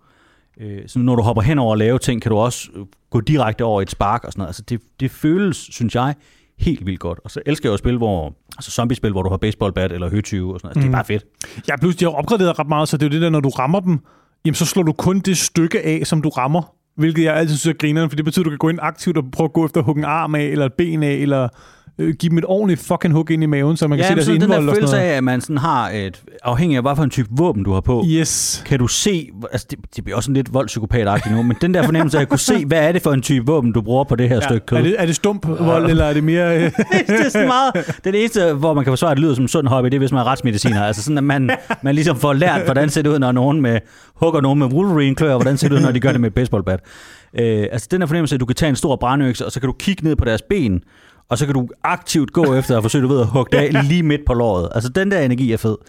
Så når du hopper hen over at lave ting, kan du også gå direkte over et spark og sådan noget. Altså det føles, synes jeg, helt vildt godt. Og så elsker jeg jo spil, zombiespil, hvor du har baseballbat eller høtyve og sådan noget. Altså, det er bare fedt. Ja, pludselig de har opgraderet ret meget, så det er jo det der, når du rammer dem, jamen så slår du kun det stykke af, som du rammer. Hvilket jeg altid synes er grineren, for det betyder, at du kan gå ind aktivt og prøve at gå efter at hugge en arm af, eller et ben af, eller give dem et ordentligt fucking hug ind i maven, så man kan se deres indvold og sådan noget. Ja, den der følelse af, at man sådan har afhængig af, hvad for en type våben du har på, kan du se, altså det bliver også sådan lidt voldspsykopatagtigt nu, men den der fornemmelse af at kunne se, hvad er det for en type våben, du bruger på det her stykke kød. Er det stump vold, eller er det mere... det er sådan meget... Den eneste, hvor man kan forsvare, at det lyder som en sund hobby, det er, hvis man er retsmediciner. Altså sådan, at man ligesom får lært, hvordan ser det ud, når nogen hugger nogen med Wolverine-klør, og hvordan ser det ud, når de gør det med et baseballbat. Altså den der fornemmelse af, at du kan tage en stor brandøkse, og så kan du kigge ned på deres ben, og så kan du aktivt gå efter at forsøge at hugge det af lige midt på låret. Altså, den der energi er fed.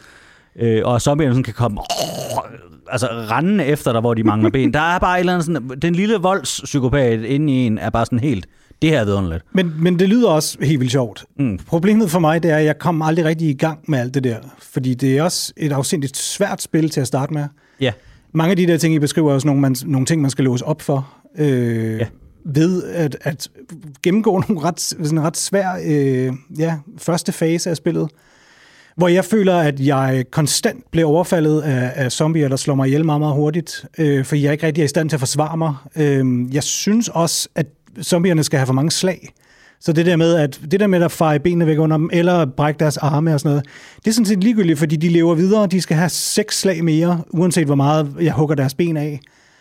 Og zombierne kan komme rendende efter dig, hvor de mangler ben. Der er bare et eller andet sådan... Den lille voldspsykopat inde i en er bare sådan helt... Det her er vidunderligt. Men det lyder også helt vildt sjovt. Problemet for mig, det er, at jeg kom aldrig rigtig i gang med alt det der. Fordi det er også et afsindigt svært spil til at starte med. Ja. Mange af de der ting, I beskriver, er også nogle ting, man skal låse op for. ved at gennemgå nogle ret svær første fase af spillet, hvor jeg føler, at jeg konstant bliver overfaldet af zombier, der slår mig ihjel meget, meget hurtigt, fordi jeg ikke rigtig er i stand til at forsvare mig. Jeg synes også, at zombierne skal have for mange slag. Så det der med at feje benene væk under dem, eller brække deres arme og sådan noget, det er sådan set ligegyldigt, fordi de lever videre, de skal have 6 slag mere, uanset hvor meget jeg hugger deres ben af.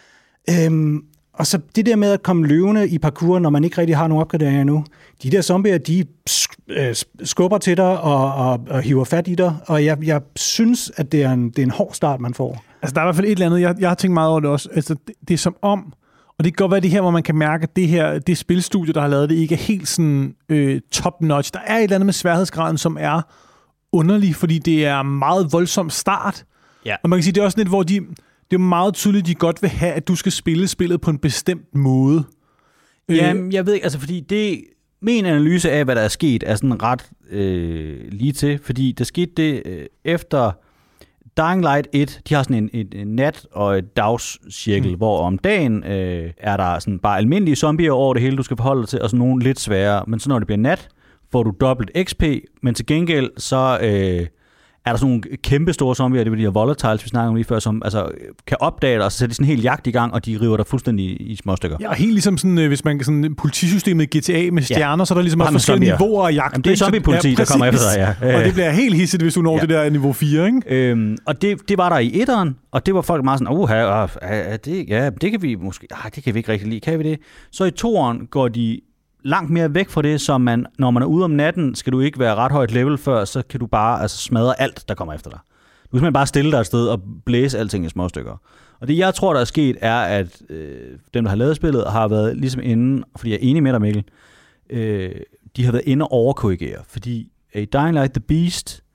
Og så det der med at komme løvende i parkour, når man ikke rigtig har nogen opgraderinger endnu. De der zombier, de skubber til dig og hiver fat i dig, og jeg synes, at det er en hård start, man får. Altså, der er i hvert fald et eller andet, jeg har tænkt meget over det også. Altså, det er som om, og det kan godt være det her, hvor man kan mærke, at det spilstudie, der har lavet det, ikke er helt sådan top-notch. Der er et eller andet med sværhedsgraden, som er underlig, fordi det er meget voldsom start. Ja. Og man kan sige, det er også lidt, hvor det er meget tydeligt, de godt vil have, at du skal spille spillet på en bestemt måde. Jamen, jeg ved ikke, altså fordi min analyse af, hvad der er sket, er sådan ret lige til, fordi der skete det efter Dying Light 1, de har sådan en nat- og et dagscirkel, hvor om dagen er der sådan bare almindelige zombier over det hele, du skal forholde dig til, og sådan nogle lidt sværere. Men så når det bliver nat, får du dobbelt XP, men til gengæld så er der sådan nogle kæmpe store zombier, det vil de her volatiles, vi snakker om lige før, som altså kan opdage dig, og så sætter de sådan en hel jagt i gang, og de river dig fuldstændig i små stykker. Ja, helt ligesom sådan, hvis man kan sådan politisystemet GTA med stjerner, så er der ligesom også forskellige niveauer af jagt. Jamen, det er zombie-politi, der kommer efter dig, ja. Og det bliver helt hissigt, hvis du når det der niveau 4, ikke? Og det var der i etteren, og det var folk meget sådan, det kan vi måske, det kan vi ikke rigtig lide, kan vi det? Så i toeren går de langt mere væk fra det, som når man er ude om natten, skal du ikke være ret højt level før, så kan du bare smadre alt, der kommer efter dig. Du kan simpelthen bare stille dig et sted og blæse alting i små stykker. Og det, jeg tror, der er sket, er, at dem, der har lavet spillet, har været ligesom inde, fordi jeg er enig med dig, Mikkel, de har været inde og overkorrigere. Fordi i Dying Light the Beast,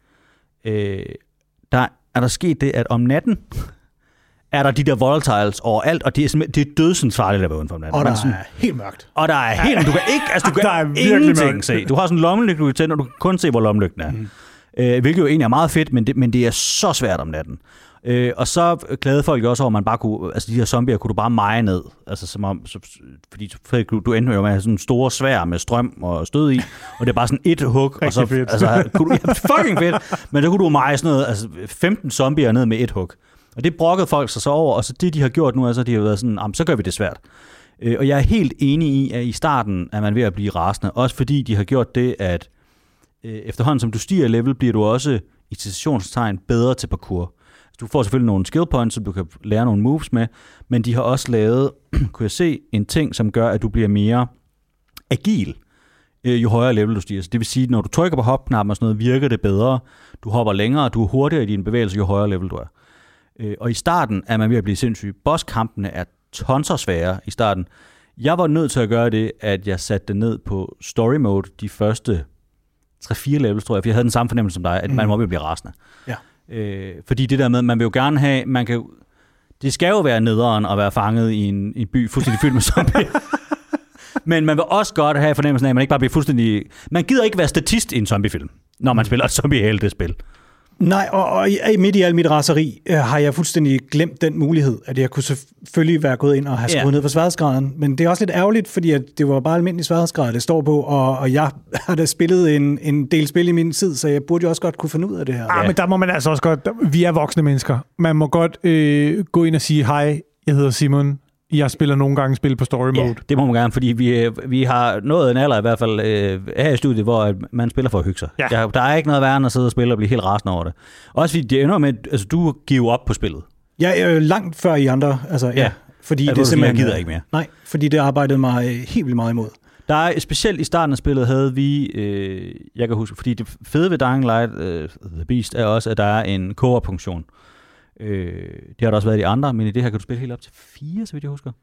der er der sket det, at om natten, er der de der volatiles overalt, og det er dødsensfarligt at være udenfor om natten. Og der er helt mørkt. Og der er helt, du kan ikke, du kan ingenting se. Du har sådan en lommelygte, du kan tænde, og du kan kun se, hvor lommelygten er. Hvilket jo egentlig er meget fedt, men det er så svært om natten. Og så klagede folk også over, at man bare kunne, altså de her zombier kunne du bare meje ned. Altså som om, fordi du endte jo med at have sådan en store svær med strøm og stød i, og det er bare sådan et hug. Og så, altså, fucking fedt. Men der kunne du meje sådan noget, 15 zombier ned med et hug. Og det brokkede folk sig så over, og så det, de har gjort nu, altså de har været sådan, så gør vi det svært. Og jeg er helt enig i, at i starten er man ved at blive rasende, også fordi de har gjort det, at efterhånden som du stiger i level, bliver du også i citationstegn bedre til parkour. Du får selvfølgelig nogle skill points, som du kan lære nogle moves med, men de har også lavet, kunne jeg se, en ting, som gør, at du bliver mere agil, jo højere level du stiger. Så det vil sige, at når du trykker på hopknappen og sådan noget, virker det bedre. Du hopper længere, du er hurtigere i dine bevægelser, jo højere level du er. Og i starten er man ved at blive sindssyg. Bosskampene er tonser svære i starten. Jeg var nødt til at gøre det, at jeg satte det ned på story mode de første 3-4 levels, tror jeg, for jeg havde den samme fornemmelse som dig, at man må blive rasende. Ja. Fordi det der med, man vil jo gerne have, det skal jo være nederen at være fanget i en by fuldstændig fyldt med zombier. Men man vil også godt have fornemmelsen af, at man ikke bare bliver fuldstændig... Man gider ikke være statist i en zombiefilm, når man spiller et zombie-helte spil. Nej, og midt i al mit raseri har jeg fuldstændig glemt den mulighed, at jeg kunne selvfølgelig være gået ind og have skruet ned på sværhedsgraden. Men det er også lidt ærgerligt, fordi at det var bare almindelig sværhedsgrad, det står på, og jeg har da spillet en del spil i min tid, så jeg burde jo også godt kunne finde ud af det her. Men der må man altså også godt... Vi er voksne mennesker. Man må godt gå ind og sige, hej, jeg hedder Simon. Jeg spiller nogle gange spil på story mode. Ja, det må man gerne, fordi vi har nået en alder i hvert fald her i studiet, hvor man spiller for at hygge sig. Ja. Der er ikke noget værre end at sidde og spille og blive helt rasende over det. Også fordi det ender med, altså du giver op på spillet. Ja, langt før I andre. Altså, ja. Fordi det simpelthen gider ikke mere. Nej, fordi det arbejdede mig helt vildt meget imod. Der er specielt i starten af spillet havde vi, jeg kan huske, fordi det fede ved Dying Light The Beast er også, at der er en co-op-funktion. Det har der også været i de andre, men i det her kan du spille helt op til 4, så vidt jeg husker.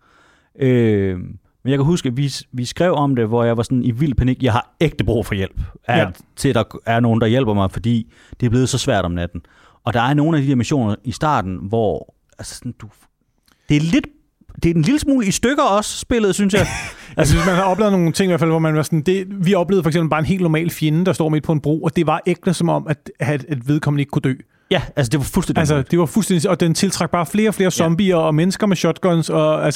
Men jeg kan huske, at vi skrev om det, hvor jeg var sådan i vild panik. Jeg har ægte brug for hjælp. Til at der er nogen, der hjælper mig, fordi det er blevet så svært om natten. Og der er nogle af de her missioner i starten, hvor altså sådan, det er en lille smule i stykker også, spillet, synes jeg. Jeg synes, man har oplevet nogle ting i hvert fald, hvor man var sådan... vi oplevede for eksempel bare en helt normal fjende, der står midt på en bro, og det var ægte som om, at vedkommende ikke kunne dø. Ja, altså det var fuldstændig... Altså, det var fuldstændig... Og den tiltræk bare flere og flere zombier og mennesker med shotguns, og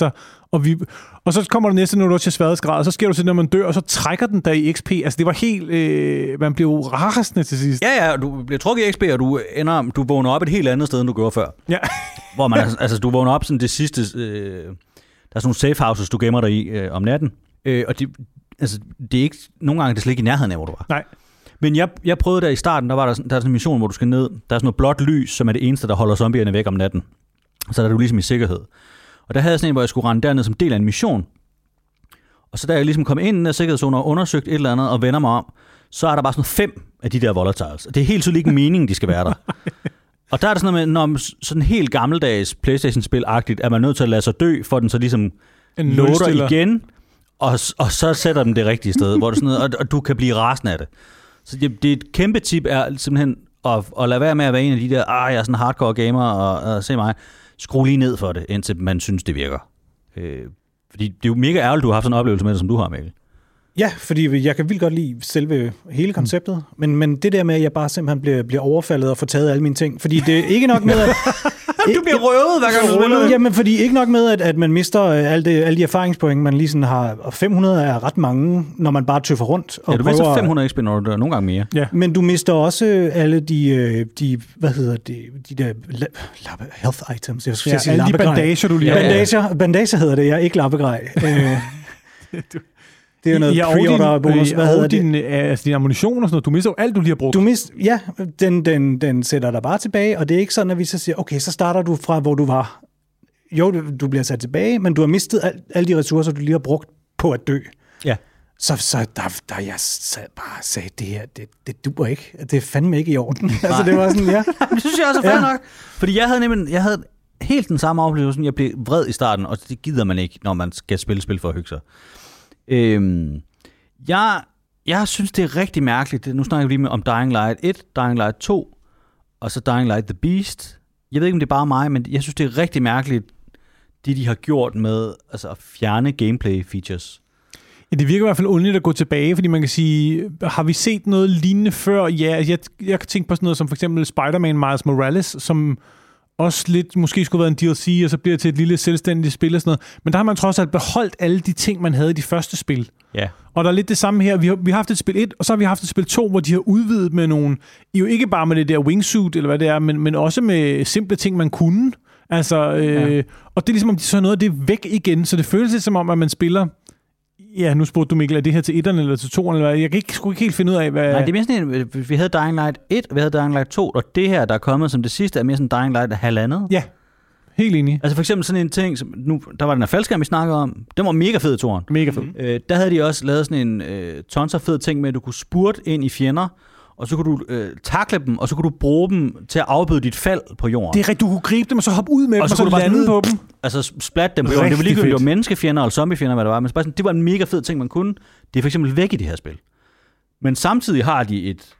så kommer det næste, når du er til sværhedsgrad, og så sker du til, når man dør, og så trækker den der i XP. Altså, det var helt... man blev rasende til sidst. Ja, du bliver trukket i XP, og du vågner op et helt andet sted, end du gjorde før. Ja. Hvor man, altså, du vågner op sådan det sidste... der er sådan nogle safe houses, du gemmer dig i om natten. Og det er ikke... Nogle gange er det slet ikke i nærheden af, hvor du var. Nej. Men jeg prøvede der i starten, der er sådan en mission, hvor du skal ned. Der er sådan noget blåt lys, som er det eneste, der holder zombierne væk om natten. Så der er du ligesom i sikkerhed. Og der havde jeg sådan en, hvor jeg skulle rende derned som del af en mission. Og så da jeg ligesom kom ind i den der sikkerhedszone og undersøgt et eller andet og vender mig om, så er der bare sådan 5 af de der volatiles. Det er helt tydeligt ikke meningen, de skal være der. Og der er det sådan noget med, når sådan helt gammeldags PlayStation-spil-agtigt, er man nødt til at lade sig dø, for den så ligesom loader igen, og så sætter den det rigtige sted, hvor det sådan noget, og du kan blive rasende af det. Så det er et kæmpe tip er simpelthen at lade være med at være en af de der, jeg er sådan en hardcore gamer, og se mig, skru lige ned for det, indtil man synes, det virker. Fordi det er jo mega ærgerligt, du har haft sådan en oplevelse med det, som du har, Mikkel. Ja, fordi jeg kan vildt godt lide selve hele konceptet, men det der med, at jeg bare simpelthen bliver overfaldet og får taget alle mine ting, fordi det er ikke nok med, at... Du bliver røvet, hver gang du spiller det. Jamen, fordi ikke nok med, at man mister alle de erfaringspoint, man lige sådan har, og 500 er ret mange, når man bare tøffer rundt. Og du mister 500 XP, når du dør, nogle gange mere. Ja. Men du mister også alle de hvad hedder det, de der health items. Jeg skulle sige alle de bandager, du lige har. Bandager hedder det, ikke lappegrej. Det er jo noget pre-order-bonus. Hvad hedder det? Din ammunition og sådan noget. Du mister jo alt, du lige har brugt. Den sætter dig bare tilbage, og det er ikke sådan, at vi så siger, okay, så starter du fra, hvor du var. Jo, du bliver sat tilbage, men du har mistet alle de ressourcer, du lige har brugt på at dø. Ja. Så der jeg bare sagde, det her, det duer ikke. Det er fandme ikke i orden. Altså, det var sådan, ja. Det synes jeg også er fair nok. Fordi jeg havde helt den samme oplevelse. Jeg blev vred i starten, og det gider man ikke, når man skal spil for at hygge sig. Jeg synes, det er rigtig mærkeligt. Nu snakker vi lige om Dying Light 1, Dying Light 2, og så Dying Light The Beast. Jeg ved ikke, om det er bare mig, men jeg synes, det er rigtig mærkeligt, de har gjort med altså, at fjerne gameplay-features. Ja, det virker i hvert fald underligt at gå tilbage, fordi man kan sige, har vi set noget lignende før? Ja, jeg kan tænke på sådan noget som for eksempel Spider-Man Miles Morales, som også lidt måske skulle være en DLC, og så bliver det til et lille selvstændigt spil og sådan noget. Men der har man trods alt beholdt alle de ting, man havde i de første spil. Ja. Og der er lidt det samme her. Vi har haft et spil 1, og så har vi haft et spil 2, hvor de har udvidet med nogle, jo ikke bare med det der wingsuit, eller hvad det er, men også med simple ting, man kunne. Altså, og det er ligesom, om de så er noget af det væk igen, så det føles lidt som om, at man spiller... Ja, nu spurgte du, Mikkel, er det her til 1'eren eller til 2'eren? Eller hvad? Jeg skulle ikke helt finde ud af, hvad... Nej, det er mere sådan en... Vi havde Dying Light 1, vi havde Dying Light 2, og det her, der er kommet som det sidste, er mere sådan Dying Light 1,5. Ja, helt enig. Altså for eksempel sådan en ting, som nu, der var den her faldskærm, vi snakkede om. Den var mega fed i 2'eren. Mega fed. Der havde de også lavet sådan en tons af fed ting med, at du kunne spurte ind i fjender, og så kunne du takle dem, og så kunne du bruge dem til at afbøde dit fald på jorden. Det er rigtigt, du kunne gribe dem, og så hoppe ud med dem, og så lande på dem. Altså splat dem på jorden. Det var ligegyldigt, det var menneskefjender eller zombiefjender, hvad det var. Men bare sådan, det var en mega fed ting, man kunne. Det er for eksempel væk i det her spil. Men samtidig har de et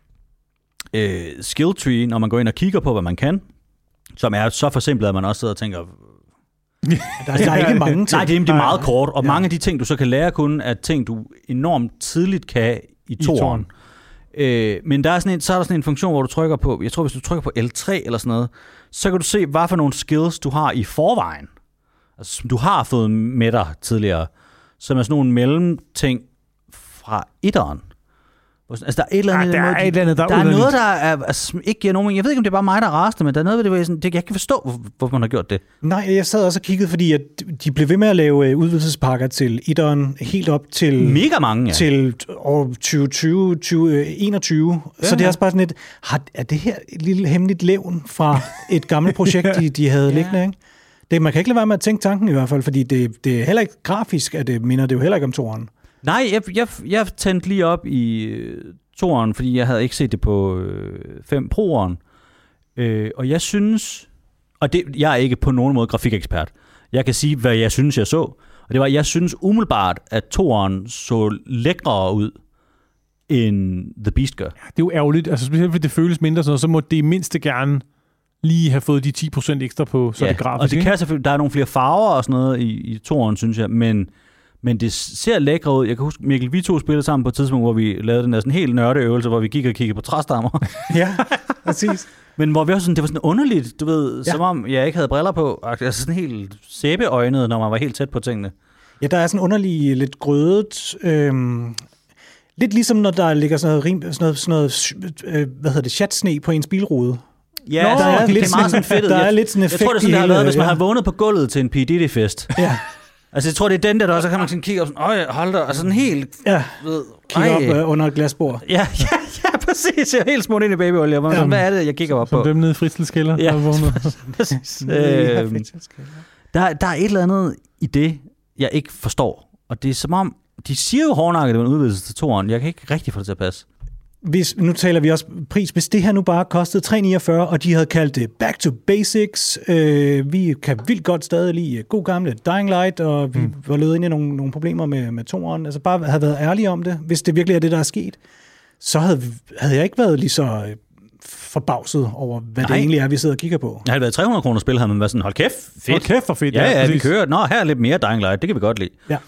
skill tree, når man går ind og kigger på, hvad man kan, som er så forsimplet, at man også sidder og tænker... Der er ikke mange ting. Nej, det er meget kort, og mange af de ting, du så kan lære kun, er ting, du enormt tidligt kan i 2'eren. Men der er så er der sådan en funktion, hvor du trykker på, jeg tror, hvis du trykker på L3 eller sådan noget, så kan du se, hvad for nogle skills du har i forvejen. Altså, som du har fået med dig tidligere, som er sådan nogle mellemting fra 1'eren. Altså, der er et eller andet, der er noget, der er, ikke giver nogen. Jeg ved ikke, om det er bare mig, der er rasende, men der er noget ved det, hvor jeg kan forstå, hvorfor man har gjort det. Nej, jeg sad også og kiggede, fordi at de blev ved med at lave udvidelsespakker til 1'eren helt op til... Mega mange, ja. Til år 2020, 2021. Ja, så det er også bare sådan et... Er det her et lille hemmeligt levn fra et gammelt projekt, de havde liggende, ikke? Man kan ikke lade være med at tænke tanken i hvert fald, fordi det er heller ikke grafisk, at det minder det jo heller ikke om 2'eren. Nej, jeg tændte lige op i 2'eren, fordi jeg havde ikke set det på 5 Pro'eren. Og jeg synes, og jeg er ikke på nogen måde grafikekspert, jeg kan sige, hvad jeg synes, jeg så. Og det var, jeg synes umiddelbart, at 2'eren så lækrere ud, end The Beast gør. Ja, det er jo ærgerligt, altså specielt fordi det føles mindre sådan, så må det mindste gerne lige have fået de 10% ekstra på, så det grafisk. Og det kan selvfølgelig, der er nogle flere farver og sådan noget i 2'eren, synes jeg, men Men det ser lækre ud. Jeg kan huske, Mikkel, vi to spillede sammen på et tidspunkt, hvor vi lavede den der sådan helt nørdeøvelse, hvor vi gik og kiggede på træstammer. Ja, præcis. Men hvor vi også sådan, det var sådan underligt, du ved, som om jeg ikke havde briller på. Altså sådan helt sæbeøjnet, når man var helt tæt på tingene. Ja, der er sådan underlig, lidt grødet... lidt ligesom når der ligger sådan noget chatsne på ens bilrude. Ja, der er lidt det er meget sådan fedtet. Der er lidt sådan effekt. Jeg tror, det er sådan, det har været, hvis man har vågnet på gulvet til en P. Diddy-fest. Ja. Altså, jeg tror, det er den der så kan man sådan kigge op sådan, hold da, altså sådan helt... Ja, kigge op under et glasbord. Ja, præcis. Jeg er helt smurt ind i babyolie. Hvad er det, jeg kigger op på? Som dem nede i fritidskælder. Ja, præcis. Der er et eller andet i det, jeg ikke forstår. Og det er som om, de siger jo hårdnakket, det var en udvidelse til 2'eren. Jeg kan ikke rigtig få det til at passe. Nu taler vi også pris. Hvis det her nu bare kostede $3,49, og de havde kaldt det Back to Basics, vi kan vildt godt stadig lide god gamle Dying Light, og vi var løbet ind i nogle problemer med 2'eren. Altså bare havde været ærlige om det, hvis det virkelig er det, der er sket. Så havde jeg ikke været lige så forbavset over, hvad det egentlig er, vi sidder og kigger på. Jeg havde været 300 kroner spil, havde man været sådan, hold kæft, fedt. Hold kæft for fedt. Ja, vi kører. Nå, her er lidt mere Dying Light, det kan vi godt lide. Ja.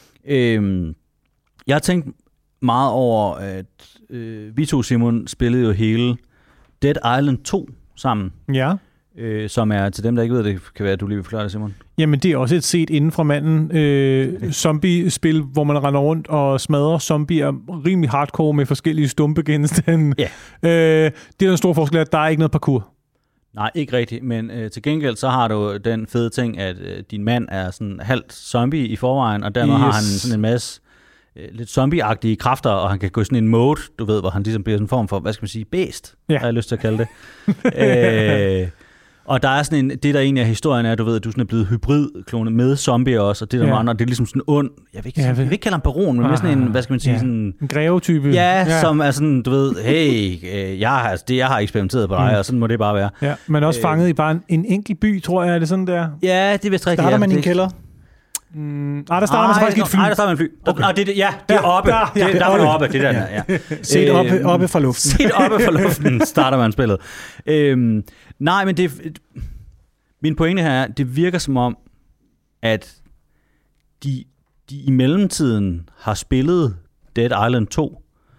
Jeg har tænkt meget over, at vi to, Simon, spillede jo hele Dead Island 2 sammen. Ja. Som er, til dem, der ikke ved det, kan være, at du lige vil forklare det, Simon. Jamen, det er også et set inden fra manden zombie-spil, hvor man render rundt og smadrer zombier rimelig hardcore med forskellige stumpe genstande. Ja. Det er en stor forskel, at der er ikke noget parkour. Nej, ikke rigtigt, men til gengæld så har du den fede ting, at din mand er sådan halvt zombie i forvejen, og dermed har han sådan en masse lidt zombie-agtige kræfter, og han kan gå sådan en mode, du ved, hvor han ligesom bliver sådan en form for, hvad skal man sige, bæst, har jeg lyst til at kalde det. Og der er sådan en, det der egentlig er historien er, du ved, at du sådan er blevet hybrid-klonet med zombier også, og det der med andre, det er ligesom sådan ond, jeg vil ikke kalde ham baron, men mere sådan en, hvad skal man sige, sådan... En greve-type. Ja, som er sådan, du ved, hey, jeg har eksperimenteret på dig, og sådan må det bare være. Ja, men også fanget i bare en enkelt by, tror jeg, er det sådan der? Ja, det er vist rigtigt. Starter man i en kælder? Der starter man faktisk et fly. Nej, der starter man et fly. Okay. Det er oppe. Der var det oppe, det der. Ja. Set oppe fra luften. Set oppe fra luften starter man spillet. Nej, men min pointe her er, det virker som om, at de i mellemtiden har spillet Dead Island 2.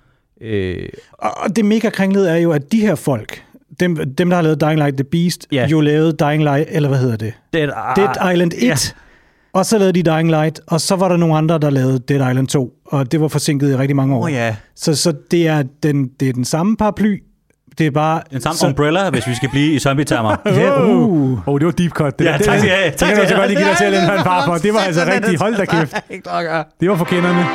Og det mega kringlede er jo, at de her folk, dem der har lavet Dying Light The Beast, jo lavede Dying Light, eller hvad hedder det? Dead Island 1. Ja. Og så lavede de Dying Light, og så var der nogle andre, der lavede Dead Island 2, og det var forsinket i rigtig mange år. Ja. Så det er den samme paraply. Det er bare den samme umbrella, hvis vi skal blive i zombie-termer. Det var deep cut. Det tak. Det kan du så godt lige give dig selv en far for. Det var altså rigtig hold da kæft. Det var for kenderne.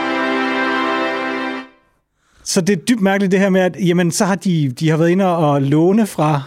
Så det er dybt mærkeligt det her med, at jamen, så har de har været inde og låne fra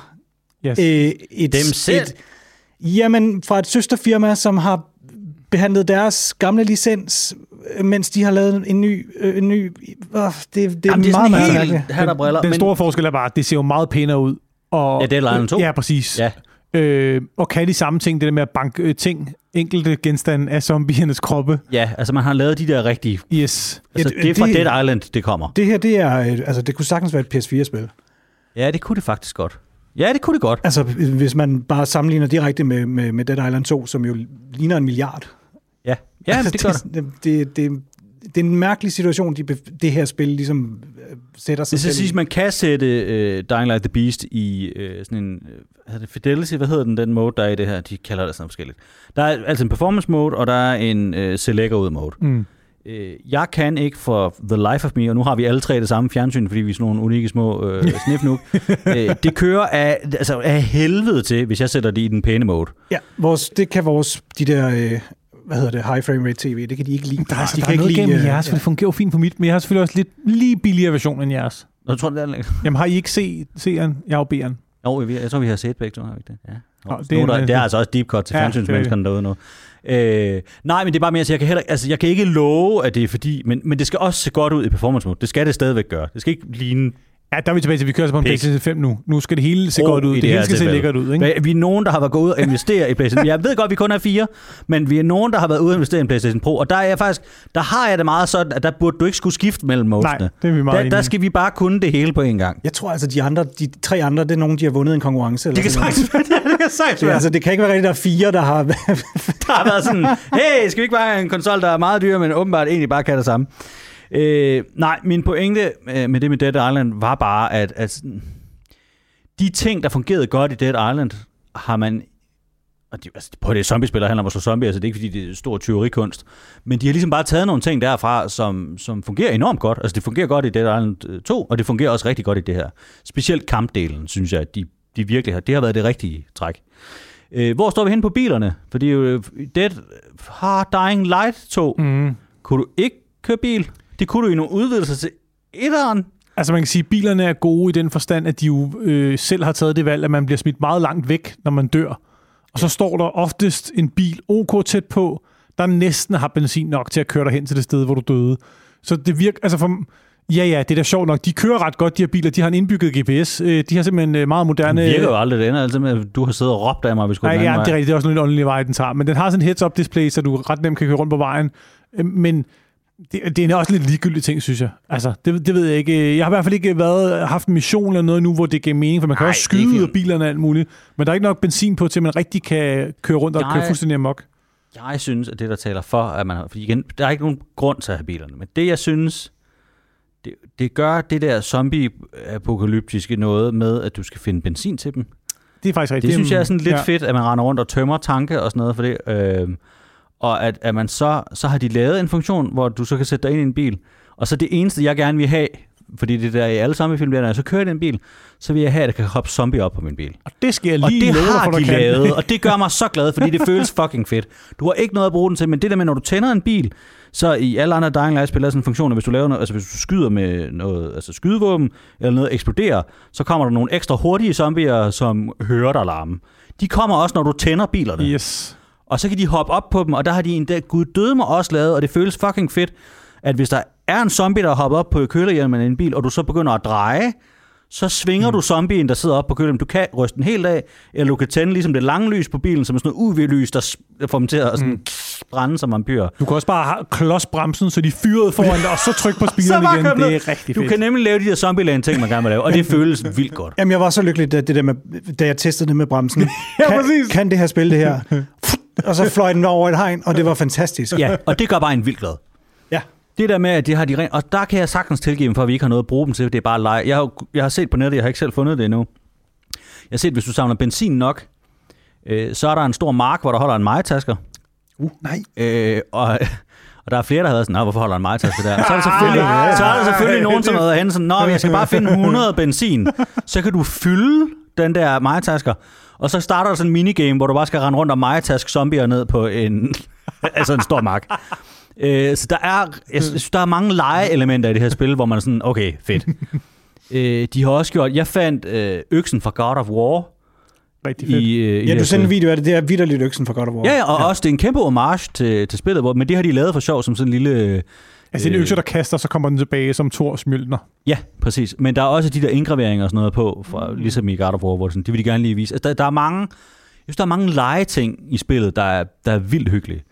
fra et søsterfirma, som har behandlet deres gamle licens, mens de har lavet en ny det er meget mærkeligt. Den store forskel er bare, at det ser jo meget pænere ud. Og, det er Island 2. Ja, præcis. Ja. Og kan de samme ting, det der med at banke enkelte genstande af zombiernes kroppe. Ja, altså man har lavet de der rigtige. Yes. Altså, det er fra Dead Island, det kommer. Det her, det er, altså det kunne sagtens være et PS4-spil. Ja, det kunne det faktisk godt. Ja, det kunne det godt. Altså, hvis man bare sammenligner direkte med Dead Island 2, som jo ligner 1 milliard. Ja, altså, det gør det er en mærkelig situation, det her spil ligesom sætter sig selv i. Det skal siges, man kan sætte Dying Light The Beast i sådan en... Fidelity, hvad hedder den mode, der er i det her? De kalder det sådan forskelligt. Der er altså en performance mode, og der er en select ud mode. Jeg kan ikke for the life of me, og nu har vi alle tre det samme fjernsyn, fordi vi er sådan nogle unikke små snifnuk. Det kører af helvede til, hvis jeg sætter det i den pæne mode. Ja, det kan de der... high frame rate tv, det kan de ikke lide. Der er noget ikke gennem jeres, for det fungerer jo fint på mit, men jeg har selvfølgelig også lidt lige billigere version end jeres. Jeg tror, det er længere. Jamen har I ikke seeren? Jeg har jo B'eren. Jo, jeg tror, vi har set begge to, har vi ikke det? Ja. Det er altså også deep cut til fjernsynsmenneskerne derude nu. Nej, men det er bare mere, at jeg kan ikke love, at det er fordi, men det skal også se godt ud i performance mode. Det skal det stadigvæk gøre. Det skal ikke ligne... Ja, der er vi tilbage til, vi kører så på en PlayStation 5 nu. Nu skal det hele se godt ud. Det hele skal se lækkert ud, ikke? Vi er nogen, der har været gået ud og investere i PlayStation. Jeg ved godt, vi kun er 4, men vi er nogen, der har været ude og investere i en PlayStation Pro. Og der har jeg det meget sådan, at der burde du ikke skulle skifte mellem moderne. Nej, det er vi meget der skal vi bare kunne det hele på en gang. Jeg tror altså, de 3 andre, det er nogen, de har vundet en konkurrence. Eller det kan sagtens være. Altså, det kan ikke være rigtig, der er 4, der har... Der har været sådan, hey, skal vi ikke bare have en konsol, der er meget dyr, men åbenbart egentlig bare kan det samme. Nej, min pointe med det med Dead Island var bare, at de ting, der fungerede godt i Dead Island, har man... På det zombiespil, der handler om at slå zombier, altså det er ikke, fordi det er stor tyverikunst, men de har ligesom bare taget nogle ting derfra, som fungerer enormt godt. Altså det fungerer godt i Dead Island 2, og det fungerer også rigtig godt i det her. Specielt kampdelen, synes jeg, at de virkelig har. Det har været det rigtige træk. Hvor står vi hen på bilerne? Fordi Dead Dying Light 2, kunne du ikke køre bil? Det kunne du i nogle udvidelser til etteren. Altså man kan sige, at bilerne er gode i den forstand, at de jo selv har taget det valg, at man bliver smidt meget langt væk, når man dør. Og så står der oftest en bil OK tæt på, der næsten har benzin nok til at køre dig hen til det sted, hvor du døde. Så det virker, altså for... Ja, det er da sjovt nok. De kører ret godt, de her biler. De har en indbygget GPS. De har simpelthen meget moderne... Det virker jo aldrig, det ender altså med, at du har siddet og råbt af mig, hvis vi skulle det er rigtigt. Det er også en lidt åndelig vej, den tager. Men den har sådan en heads-up display, så du ret nemt kan køre rundt på vejen. Men det er også lidt ligegyldigt ting, synes jeg. Altså, det ved jeg ikke. Jeg har i hvert fald ikke haft en mission eller noget nu, hvor det giver mening, for man kan også skyde ud af bilerne og alt muligt. Men der er ikke nok benzin på, til at man rigtig kan køre rundt og køre fuldstændig amok. Jeg synes, at det, der taler for, at man har... Fordi igen, der er ikke nogen grund til at have bilerne. Men det, jeg synes... Det gør det der zombie-apokalyptiske noget med, at du skal finde benzin til dem. Det er faktisk rigtigt. Det synes jeg er sådan lidt fedt, at man render rundt og tømmer tanke og sådan noget for det. Og at man så har de lavet en funktion, hvor du så kan sætte dig ind i en bil. Og så det eneste, jeg gerne vil have, fordi det der i alle zombie-film, når jeg så kører i den bil, så vil jeg have, at der kan hoppe zombie op på min bil. Og det skal jeg lige og det har de lavet, og det gør mig så glad, fordi det føles fucking fedt. Du har ikke noget at bruge den til, men det der med, når du tænder en bil, så i alle andre Dying Light-spil er sådan en funktion, at hvis du laver noget, altså hvis du skyder med noget, altså skydevåben, eller noget eksploderer, så kommer der nogle ekstra hurtige zombier, som hører dig larme. De kommer også, når du tænder bilerne. Yes. Og så kan de hoppe op på dem, og der har de en gud døde mig også lavet, og det føles fucking fedt, at hvis der er en zombie, der hopper op på kølerhjelmen i en bil, og du så begynder at dreje, så svinger du zombien, der sidder oppe på kølerhjelmen. Du kan ryste den helt af, eller du kan tænde ligesom det lange lys på bilen, som er sådan noget UV-lys, der får dem til at sådan brænde som vampyrer. Du kan også bare klods bremsen, så de fyrede foran dig, og så trykke på speederen igen. Det er rigtig fedt. Du kan nemlig lave de der zombie-lane-ting, man gerne vil lave, og det føles vildt godt. Jamen, jeg var så lykkelig, da jeg testede det med bremsen. Ja, kan det her spil det her? Og så fløj den over et hegn, og det var fantastisk. Ja, og det gør bare en vildt glad. Ja. Det der med, at de har de rent, og der kan jeg sagtens tilgive dem for, at vi ikke har noget at bruge dem til, det er bare leg. Jeg har set på nettet, jeg har ikke selv fundet det endnu. Jeg har set, hvis du samler benzin nok, så er der en stor mark, hvor der holder en majtasker. Nej. Og der er flere, der har været sådan, hvorfor holder en majtasker der? Så er der selvfølgelig nogen, som har været hen sådan, jeg skal bare finde 100 benzin. Så kan du fylde den der majtasker, og så starter der sådan en minigame, hvor du bare skal rende rundt og majtask zombier ned på en stor mark. Så jeg synes, der er mange legeelementer i det her spil, hvor man er sådan, okay, fedt. De har også gjort, jeg fandt øksen fra God of War. Rigtig fedt. Du sendte en video af det, det er vitterligt øksen fra God of War. Ja, og også det er en kæmpe homage til spillet, men det har de lavet for sjov som sådan en lille... Altså en økse, der kaster, så kommer den tilbage som Thors mjølner. Ja, præcis. Men der er også de der indgraveringer og sådan noget på, ligesom i God of War, hvor sådan, det vil de gerne lige vise. Altså, der er mange legeting i spillet, der er vildt hyggelige.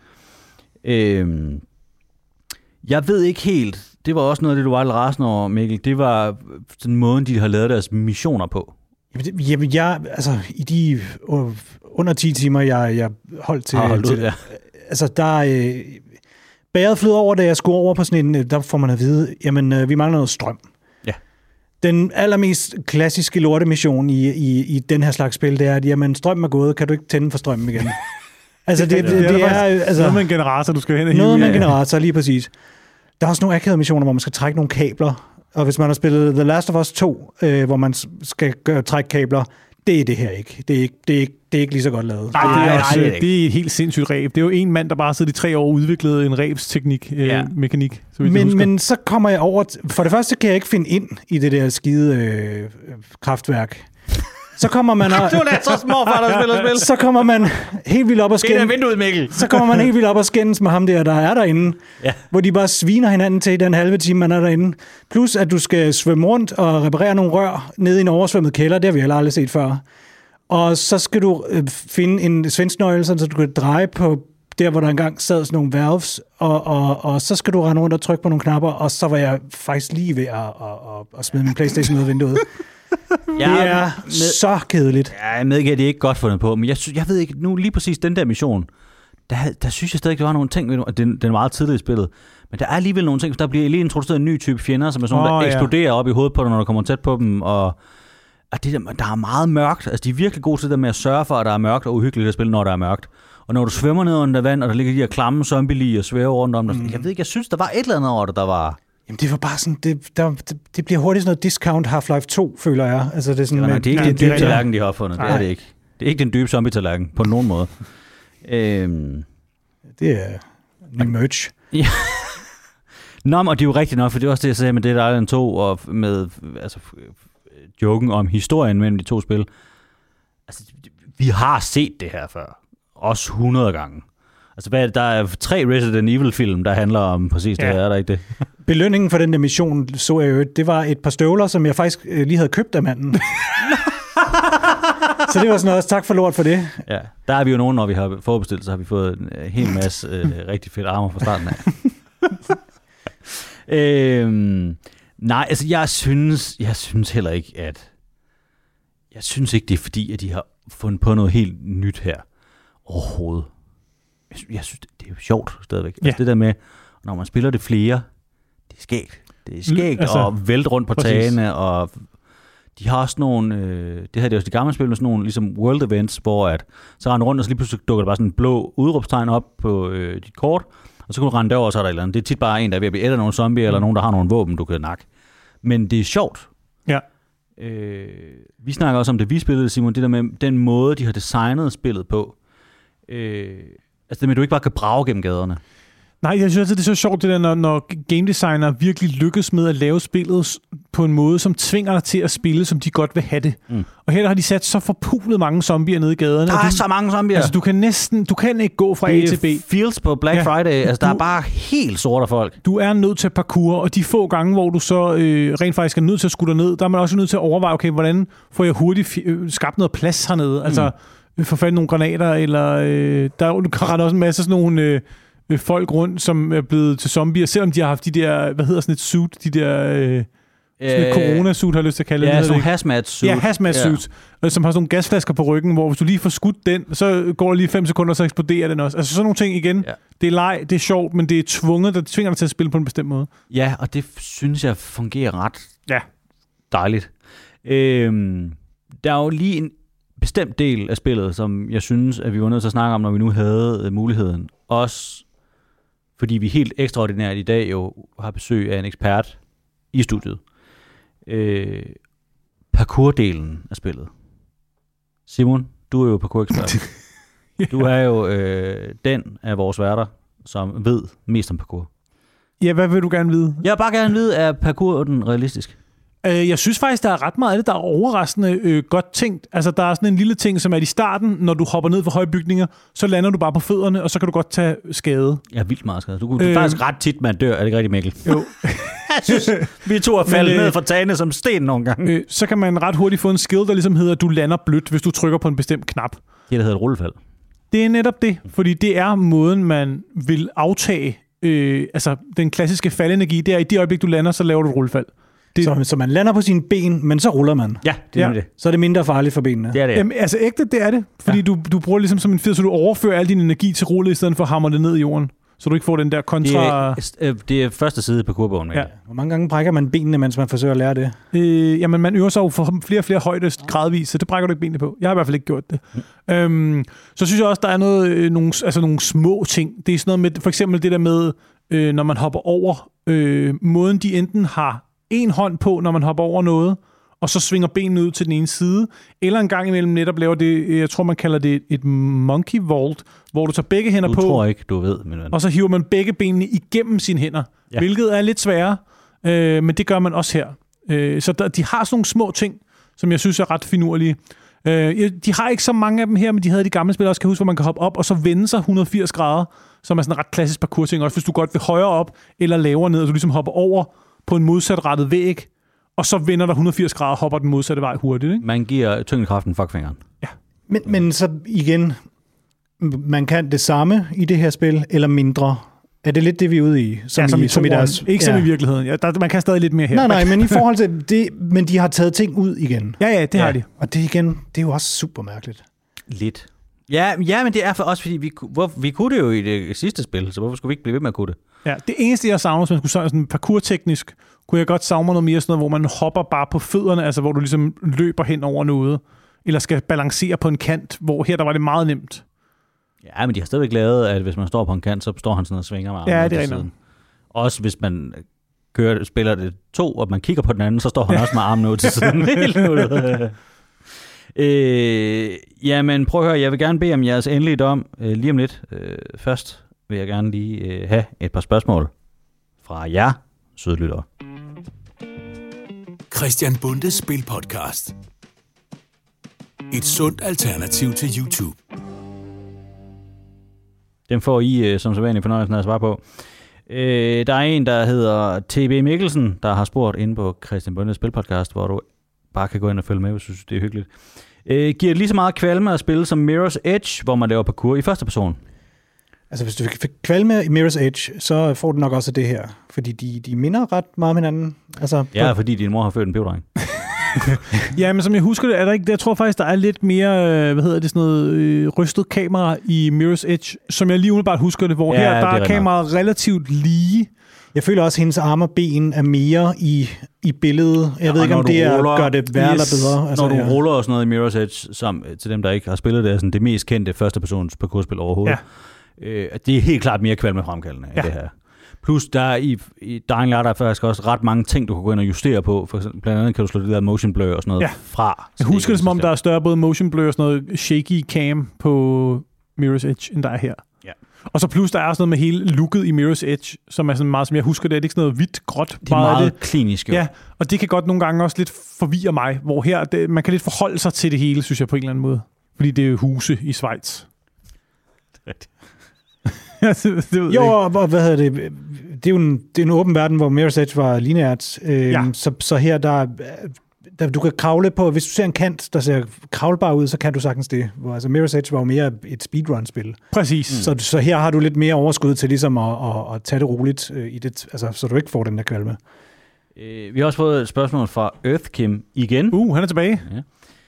Jeg ved ikke helt, det var også noget af det, du var lidt rasende over, Mikkel, det var den måde, de har lavet deres missioner på. Jamen, altså, i de under 10 timer, jeg holdt til... Ja. Altså, der... Bæret flød over, da jeg skulle over på sådan en... Der får man at vide, jamen, vi mangler noget strøm. Ja. Den allermest klassiske lortemission i den her slags spil, det er, at jamen, strømmen er gået, kan du ikke tænde for strømmen igen? Altså, det er altså, noget med en generator, du skal hen og hive. Noget med en generator, lige præcis. Der er også nogle akavede missioner, hvor man skal trække nogle kabler. Og hvis man har spillet The Last of Us 2, hvor man skal trække kabler, det er det her ikke. Det er ikke lige så godt lavet. Det er helt sindssygt ræb. Det er jo en mand, der bare sidder i 3 år og udviklede en ræbsteknik, mekanik. Men så kommer jeg over... For det første kan jeg ikke finde ind i det der skide kraftværk. Så kommer man... Du er så småfar, der spiller spil. Så kommer man helt vildt op og skændes... Det er vinduet, Mikkel. Så kommer man helt vildt op og skændes med ham der er derinde. Ja. Hvor de bare sviner hinanden til den halve time, man er derinde. Plus, at du skal svømme rundt og reparere nogle rør nede i en oversvømmet kælder. Det har vi heller aldrig set før. Og så skal du finde en svensknøgle, så du kan dreje på der, hvor der engang sad sådan nogle valves. Og så skal du rende rundt og trykke på nogle knapper. Og så var jeg faktisk lige ved at smide min PlayStation ud af vinduet. Det er så kedeligt. Ja, jeg medgiver, at det er ikke godt fundet på, men jeg ved ikke, nu lige præcis den der mission, der synes jeg stadig, der var nogle ting, og den er meget tidligt i spillet, men der er alligevel nogle ting, der bliver lige introduceret en ny type fjender, som er sådan der eksploderer op i hovedet på dig, når du kommer tæt på dem, og det der er meget mørkt. Altså, de er virkelig gode til det med at sørge for, at der er mørkt og uhyggeligt at spille, når der er mørkt. Og når du svømmer ned under vand, og der ligger de her klamme zombie og svæver rundt om dig, jeg ved ikke, jeg synes, der var et eller andet over det, der var... Jamen, det var bare sådan, det bliver hurtigt sådan noget discount Half-Life 2, føler jeg. Altså, det er sådan, det er ikke den dybe tallerken, de har opfundet. Det er det ikke. Det er ikke den dybe zombie-tallerken, på nogen måde. Det er ny merch. Ja. Nå, og det er jo rigtigt nok, for det er også det, jeg sagde med Dead Island 2, og med joken om historien mellem de to spil. Altså, vi har set det her før. Også 100 gange. Altså, der er 3 Resident Evil-film, der handler om præcis det her, er der ikke det? Belønningen for den der mission, så jeg jo, det var et par støvler, som jeg faktisk lige havde købt af manden. Så det var sådan noget, tak for lort for det. Ja, der er vi jo nogen, når vi har forudbestilt, så har vi fået en hel masse rigtig fedt armor fra starten af. Nej, altså jeg synes heller ikke, at... Jeg synes ikke, det er fordi, at de har fundet på noget helt nyt her overhovedet. Jeg synes, det er jo sjovt stadigvæk. Ja. Altså det der med, når man spiller det flere, det er skægt. Det er skægt og vælte rundt på tagene, og de har også nogle, det her det er også de gamle spil, med sådan nogle ligesom world events, hvor at, så render rundt, og så lige pludselig dukker der bare sådan en blå udråbstegn op på dit kort, og så kan du rende derover, og så er der et eller andet. Det er tit bare en, der er ved at blive et af nogle zombier, eller nogen, der har nogle våben, du kan nakke. Men det er sjovt. Ja. Vi snakker også om det, vi spillede, Simon, det der med den måde, de har designet spillet på. Altså det med, at du ikke bare kan brage gennem gaderne. Nej, jeg synes altid, det er så sjovt, det der, når game designer virkelig lykkes med at lave spillet på en måde, som tvinger dig til at spille, som de godt vil have det. Og her har de sat så forpulet mange zombier nede i gaderne. Der er så mange zombier. Altså, du kan ikke gå fra A til B. Det er fields på Black Friday. Altså, der er bare helt sorte folk. Du er nødt til parkour, og de få gange, hvor du så rent faktisk er nødt til at skudde ned, der er man også nødt til at overveje, okay, hvordan får jeg hurtigt skabt noget plads hernede? Altså, få fat i nogle granater, eller der kan også en masse sådan nogle... folk rundt, som er blevet til zombier, selvom de har haft de der, hvad hedder sådan et suit, de der sådan et corona-suit, har jeg lyst til at kalde det. Ja, sådan en hazmat-suit. Ja, hazmat-suit, som har sådan nogle gasflasker på ryggen, hvor hvis du lige får skudt den, så går der lige 5 sekunder, så eksploderer den også. Altså sådan nogle ting igen. Ja. Det er leg, det er sjovt, men det er tvunget, der tvinger dig til at spille på en bestemt måde. Ja, og det synes jeg fungerer ret dejligt. Der er jo lige en bestemt del af spillet, som jeg synes, at vi var nødt til at snakke om, når vi nu havde muligheden. Også fordi vi helt ekstraordinært i dag jo har besøg af en ekspert i studiet. Parkour-delen af spillet. Simon, du er jo parkour-ekspert. Du er jo den af vores værter, som ved mest om parkour. Ja, hvad vil du gerne vide? Jeg vil bare gerne vide, er parkour den realistisk? Jeg synes faktisk, der er ret meget af det, der er overraskende godt tænkt. Altså, der er sådan en lille ting, som er i starten, når du hopper ned for høje bygninger, så lander du bare på fødderne, og så kan du godt tage skade. Ja, vildt meget skade. Du er faktisk ret tit, man dør. Er det ikke rigtigt, Mikkel? Jo. Jeg synes, vi to er faldet ned fra tagene som sten nogle gange. Så kan man ret hurtigt få en skill, der ligesom hedder, at du lander blødt, hvis du trykker på en bestemt knap. Det der hedder et rullefald. Det er netop det, fordi det er måden, man vil aftage altså den klassiske faldenergi. Det er i det øjeblik, du lander, så laver du et rullefald. Så man lander på sine ben, men så ruller man. Ja, det er det. Så er det mindre farligt for benene. Det er det. Jamen, altså ægte, det er det. Fordi du bruger ligesom som en fed, så du overfører al din energi til rullet, i stedet for at hamre det ned i jorden. Så du ikke får den der kontra... Det er første side på kurbogen. Ja. Hvor mange gange brækker man benene, mens man forsøger at lære det? Jamen, man øver sig jo for flere og flere højde gradvis, så det brækker du ikke benene på. Jeg har i hvert fald ikke gjort det. Så synes jeg også, der er nogle små ting. Det er sådan noget med, for eksempel det der med, når man hopper over, måden de enten har en hånd på, når man hopper over noget, og så svinger benene ud til den ene side, eller en gang imellem netop laver det, jeg tror man kalder det et monkey vault, hvor du tager begge hænder på. Du tror ikke, du ved, min ven. Og så hiver man begge benene igennem sine hænder, hvilket er lidt sværere, men det gør man også her. Så de har sådan nogle små ting, som jeg synes er ret finurlige. De har ikke så mange af dem her, men de havde de gamle spil også, kan huske, hvor man kan hoppe op og så vende sig 180 grader, som er sådan en ret klassisk parkour-ting, også hvis du godt vil højere op eller lavere ned, og du ligesom hopper over på en modsatrettet væg, og så vender der 180 grader og hopper den modsatte vej hurtigt. Ikke? Man giver tyngdekraften fuckfingeren. Ja. Men så igen, man kan det samme i det her spil, eller mindre. Er det lidt det, vi er ude i? Som i deres... Ikke som i virkeligheden. Ja, man kan stadig lidt mere her. Nej, men i forhold til det, men de har taget ting ud igen. Ja, det har de. Og det igen, det er jo også super mærkeligt. Lidt. Ja, men det er for os, fordi vi kunne det jo i det sidste spil, så hvorfor skulle vi ikke blive ved med at kunne det? Ja, det eneste, jeg savner, hvis man skulle sådan parkour-teknisk, kunne jeg godt savne noget mere sådan noget, hvor man hopper bare på fødderne, altså hvor du ligesom løber hen over noget, eller skal balancere på en kant, hvor her der var det meget nemt. Ja, men de har stadigvæk lavet, at hvis man står på en kant, så står han sådan og svinger med armene. Ja, det er rigtigt. Også hvis man spiller det 2, og man kigger på den anden, så står han også med armene ud til siden. Jamen, prøv at høre, jeg vil gerne bede om jeres endelige dom lige om lidt. Først vil jeg gerne lige have et par spørgsmål fra jer, søde lyttere. Christian Bundes Spilpodcast. Et sundt alternativ til YouTube. Den får I som sædvanlig fornøjelsen af at svare på. Der er en, der hedder TB Mikkelsen, der har spurgt inde på Christian Bundes Spilpodcast, hvor du bare kan gå ind og følge med, hvis du synes, det er hyggeligt. Giver det lige så meget kvalme at spille som Mirror's Edge, hvor man laver parkour i første person? Altså, hvis du fik kvalme i Mirror's Edge, så får du nok også det her. Fordi de minder ret meget om hinanden. Altså, ja, fordi din mor har født en peberdreng. Ja, men som jeg husker det, er der ikke. Jeg tror faktisk, der er lidt mere, rystet kamera i Mirror's Edge, som jeg lige umiddelbart husker det, hvor her, der er kameraet relativt lige. Jeg føler også, at hendes arme og ben er mere i billedet. Jeg ved ikke, om det gør det værre eller bedre. Altså, når du ruller og sådan noget i Mirror's Edge, som til dem, der ikke har spillet det, er sådan det mest kendte førstepersons parkourspil overhovedet. Ja. Det er helt klart mere kvalmefremkaldende i det her. Plus der er i Dying Light er faktisk også ret mange ting, du kan gå ind og justere på. For eksempel, blandt andet kan du slå det der motion blur og sådan noget fra. Jeg husker det, som om der er større både motion blur og sådan noget shaky cam på Mirror's Edge, end der er her. Ja. Og så plus der er også noget med hele looket i Mirror's Edge, som er sådan meget, som jeg husker det, er det ikke sådan noget hvidt, gråt? Det er meget klinisk jo. Ja, og det kan godt nogle gange også lidt forvirre mig, hvor her, man kan lidt forholde sig til det hele, synes jeg på en eller anden måde. Fordi det er huse i Schweiz. Hvad hedder det? Det er en åben verden, hvor Mirror's Edge var lineært. Så her, der du kan kravle på, hvis du ser en kant, der ser kravlbar ud, så kan du sagtens det. Hvor, altså Mirror's Edge var jo mere et speedrun-spil. Præcis. Så her har du lidt mere overskud til ligesom at tage det roligt i det, altså, så du ikke får den der kvalme. Vi har også fået et spørgsmål fra Earthkim igen. Han er tilbage. Ja.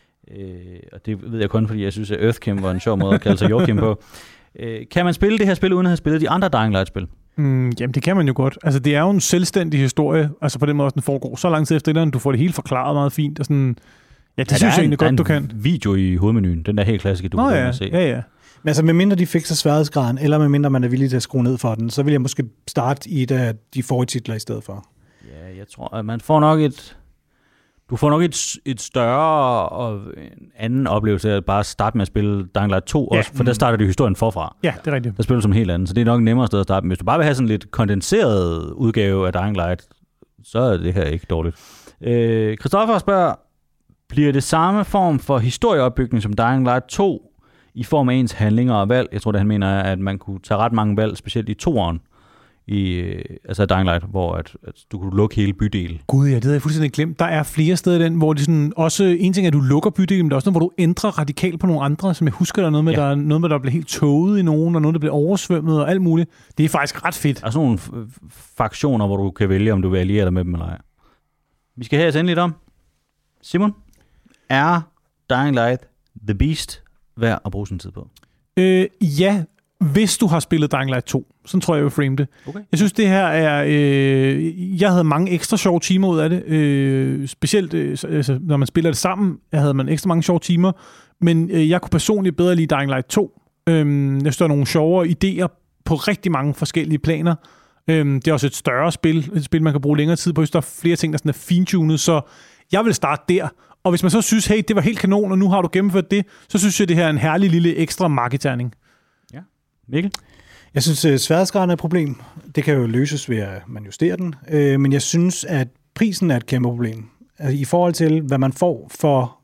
Og det ved jeg kun, fordi jeg synes, at Earthkim var en sjov måde at kalde sig Joachim på. Kan man spille det her spil, uden at have spillet de andre Dying Light-spil? Jamen, det kan man jo godt. Altså, det er jo en selvstændig historie, altså på den måde, den foregår så lang tid efter den, du får det hele forklaret meget fint, og sådan, ja, det synes jeg egentlig godt, du kan. Video i hovedmenuen, den der helt klassiske, du kan se. Ja. Men altså, medmindre de fikser sværhedsgraden, eller medmindre man er villig til at skrue ned for den, så vil jeg måske starte i et af de forrige titler i stedet for. Ja, jeg tror, at man får nok du får nok et større og en anden oplevelse af at bare starte med at spille Dying Light 2 også, for der starter du historien forfra. Ja, det er rigtigt. Der spiller du som helt andet, så det er nok en nemmere sted at starte. Men hvis du bare vil have sådan en lidt kondenseret udgave af Dying Light, så er det her ikke dårligt. Christoffer spørger, bliver det samme form for historieopbygning som Dying Light 2 i form af ens handlinger og valg? Jeg tror, det han mener er, at man kunne tage ret mange valg, specielt i 2'eren. Altså Dying Light, hvor at du kunne lukke hele bydelen. Gud, ja, det havde jeg fuldstændig glemt. Der er flere steder den, hvor det sådan, også en ting er, at du lukker bydelen, men der er også noget, hvor du ændrer radikalt på nogle andre, som jeg husker, der er noget med, der er noget med, der bliver helt tåget i nogen, og noget, der bliver oversvømmet og alt muligt. Det er faktisk ret fedt. Der er sådan nogle fraktioner, hvor du kan vælge, om du vil alliere dig med dem eller ej. Vi skal have endelig om. Simon, er Dying Light The Beast værd at bruge sin tid på? Ja, hvis du har spillet Dying Light 2. Sådan tror jeg, jeg vil frame det. Okay. Jeg synes, det her er... jeg havde mange ekstra sjove timer ud af det. Specielt, altså, når man spiller det sammen, havde man ekstra mange sjove timer. Men jeg kunne personligt bedre lide Dying Light 2. Jeg synes, der er nogle sjovere idéer på rigtig mange forskellige planer. Det er også et større spil. Et spil, man kan bruge længere tid på. Jeg synes, der er flere ting, der sådan er fintunet. Så jeg vil starte der. Og hvis man så synes, hey, det var helt kanon, og nu har du gennemført det, så synes jeg, det her er en herlig lille ekstra marketerning. Ja. Mikkel? Jeg synes, sværhedsgraden er et problem. Det kan jo løses ved, at man justerer den. Men jeg synes, at prisen er et kæmpe problem. Altså, i forhold til, hvad man får for...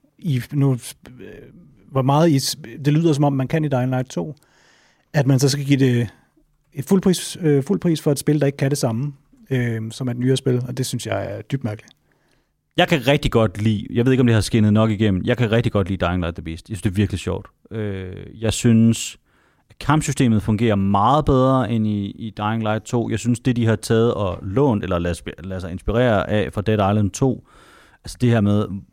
hvor meget det lyder, som om man kan i Dying Light 2. At man så skal give det et fuld pris for et spil, der ikke kan det samme, som er et nyere spil. Og det synes jeg er dybt mærkeligt. Jeg kan rigtig godt lide... Jeg ved ikke, om det har skinnet nok igennem. Jeg kan rigtig godt lide Dying Light The Beast. Jeg synes, det er virkelig sjovt. Jeg synes... Kampsystemet fungerer meget bedre end i Dying Light 2. Jeg synes, det de har taget og lånt, eller lader sig inspirere af fra Dead Island 2, altså det her med,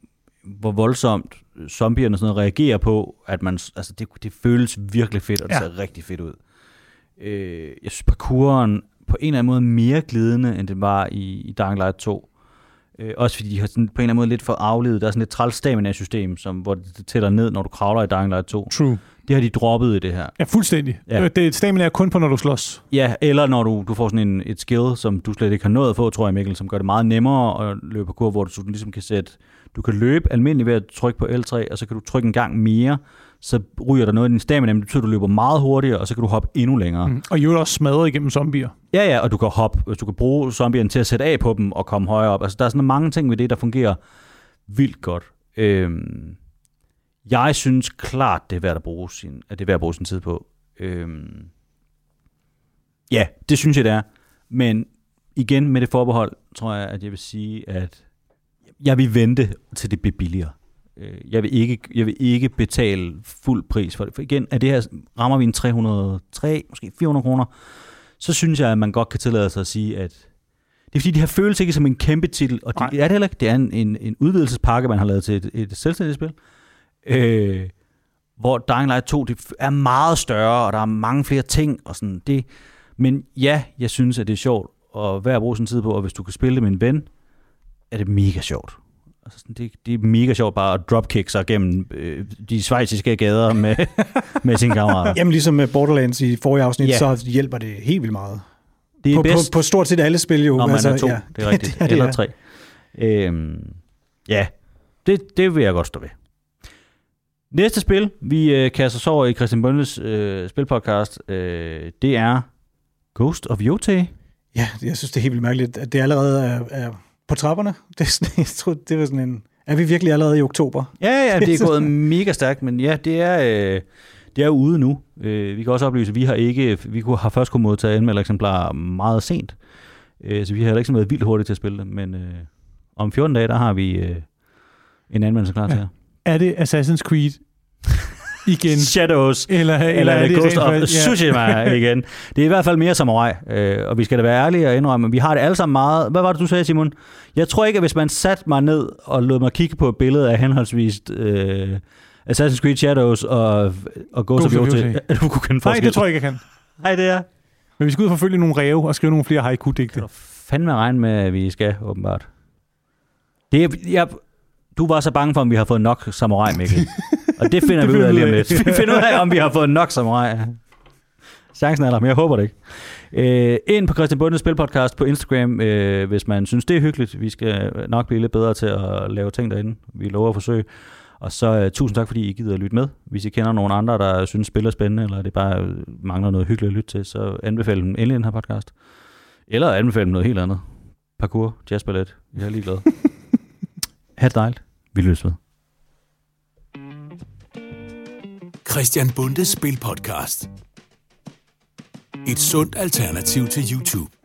hvor voldsomt zombierne og sådan noget reagerer på, at man, altså det føles virkelig fedt, og det ser rigtig fedt ud. Jeg synes, parkouren på en eller anden måde mere glidende, end det var i Dying Light 2. Også fordi de har sådan på en eller anden måde lidt for aflevet. Der er sådan et træls stamina-system, hvor det tæller ned, når du kravler i Dying Light 2. True. Det har de droppet i det her. Ja, fuldstændig. Ja. Det stamina er kun på, når du slås. Ja, eller når du får sådan et skill, som du slet ikke har nået at få, tror jeg, Mikkel, som gør det meget nemmere at løbe parkour, hvor du ligesom kan sætte... Du kan løbe almindeligt ved at trykke på L3, og så kan du trykke en gang mere, så ryger der noget i din stamina, men det betyder, at du løber meget hurtigere, og så kan du hoppe endnu længere. Og jo også smadre igennem zombier. Ja, og du kan hoppe, du kan bruge zombierne til at sætte af på dem og komme højere op. Altså, der er sådan mange ting ved det, der fungerer vildt godt. Jeg synes klart, det er værd at bruge sin tid på. Ja, det synes jeg, det er. Men igen med det forbehold, tror jeg, at jeg vil sige, at jeg vil vente til det bliver billigere. Jeg vil ikke betale fuld pris for det. For igen, at det her rammer vi en 303, måske 400 kroner, så synes jeg, at man godt kan tillade sig at sige, at det er fordi, det her føles ikke som en kæmpe titel, og det er det heller ikke. Det er en udvidelsespakke, man har lavet til et selvstændigt spil, hvor Dying Light 2 det er meget større, og der er mange flere ting, og sådan det. Men ja, jeg synes, at det er sjovt, og værd at bruge sin tid på, og hvis du kan spille det med en ven, er det mega sjovt. Altså, det er mega sjovt bare at dropkick sig gennem de schweiziske gader med sine kammerater. Jamen ligesom med Borderlands i forrige afsnit, så hjælper det helt vildt meget. Det er bedst. På stort set alle spil jo. Når man er 2, det er rigtigt. Eller 3. Ja, det vil jeg godt stå ved. Næste spil, vi kaster os over i Christian Bondes spilpodcast, det er Ghost of Yotei. Ja, jeg synes, det er helt vildt mærkeligt, at det allerede er på trapperne. Jeg tror, det var sådan en... Er vi virkelig allerede i oktober? Ja, det er gået mega stærkt, men ja, det er ude nu. Vi kan også oplyse, at vi har først kunnet modtage anmeldereksemplarer meget sent, så vi har heller ikke været vildt hurtigt til at spille det, men om 14 dage, der har vi en anmeldelse klar til jer. Er det Assassin's Creed igen? Shadows. Eller er det Ghost of Tsushima igen. Det er i hvert fald mere samurai, og vi skal da være ærlige og indrømme, vi har det alle sammen meget... Hvad var det, du sagde, Simon? Jeg tror ikke, at hvis man satte mig ned og lod mig kigge på et billede af henholdsvis Assassin's Creed Shadows og Ghost of Yotei, at du kunne kende forskel. Nej, det tror jeg ikke, jeg kan. Nej, det er... Men vi skal ud og forfølge nogle ræve og skrive nogle flere haiku-digte. Det fandme regne med, at vi skal, åbenbart. Du var så bange for, om vi har fået nok samurai, Mikkel. Og det finder vi ud af lige om lidt. Vi finder ud af, om vi har fået nok samurai. Chancen er der, men jeg håber det ikke. Ind på Christian Bundes Spilpodcast på Instagram, hvis man synes, det er hyggeligt. Vi skal nok blive lidt bedre til at lave ting derinde. Vi lover at forsøge. Og så tusind tak, fordi I gider at lytte med. Hvis I kender nogle andre, der synes, spil er spændende, eller det bare mangler noget hyggeligt at lytte til, så anbefale dem endelig den her podcast. Eller anbefale dem noget helt andet. Parkour, jazzballet. Jeg er ligeglad. Ha' det dejligt. Vi løs ved. Christian Bundes Spilpodcast. Et sundt alternativ til YouTube.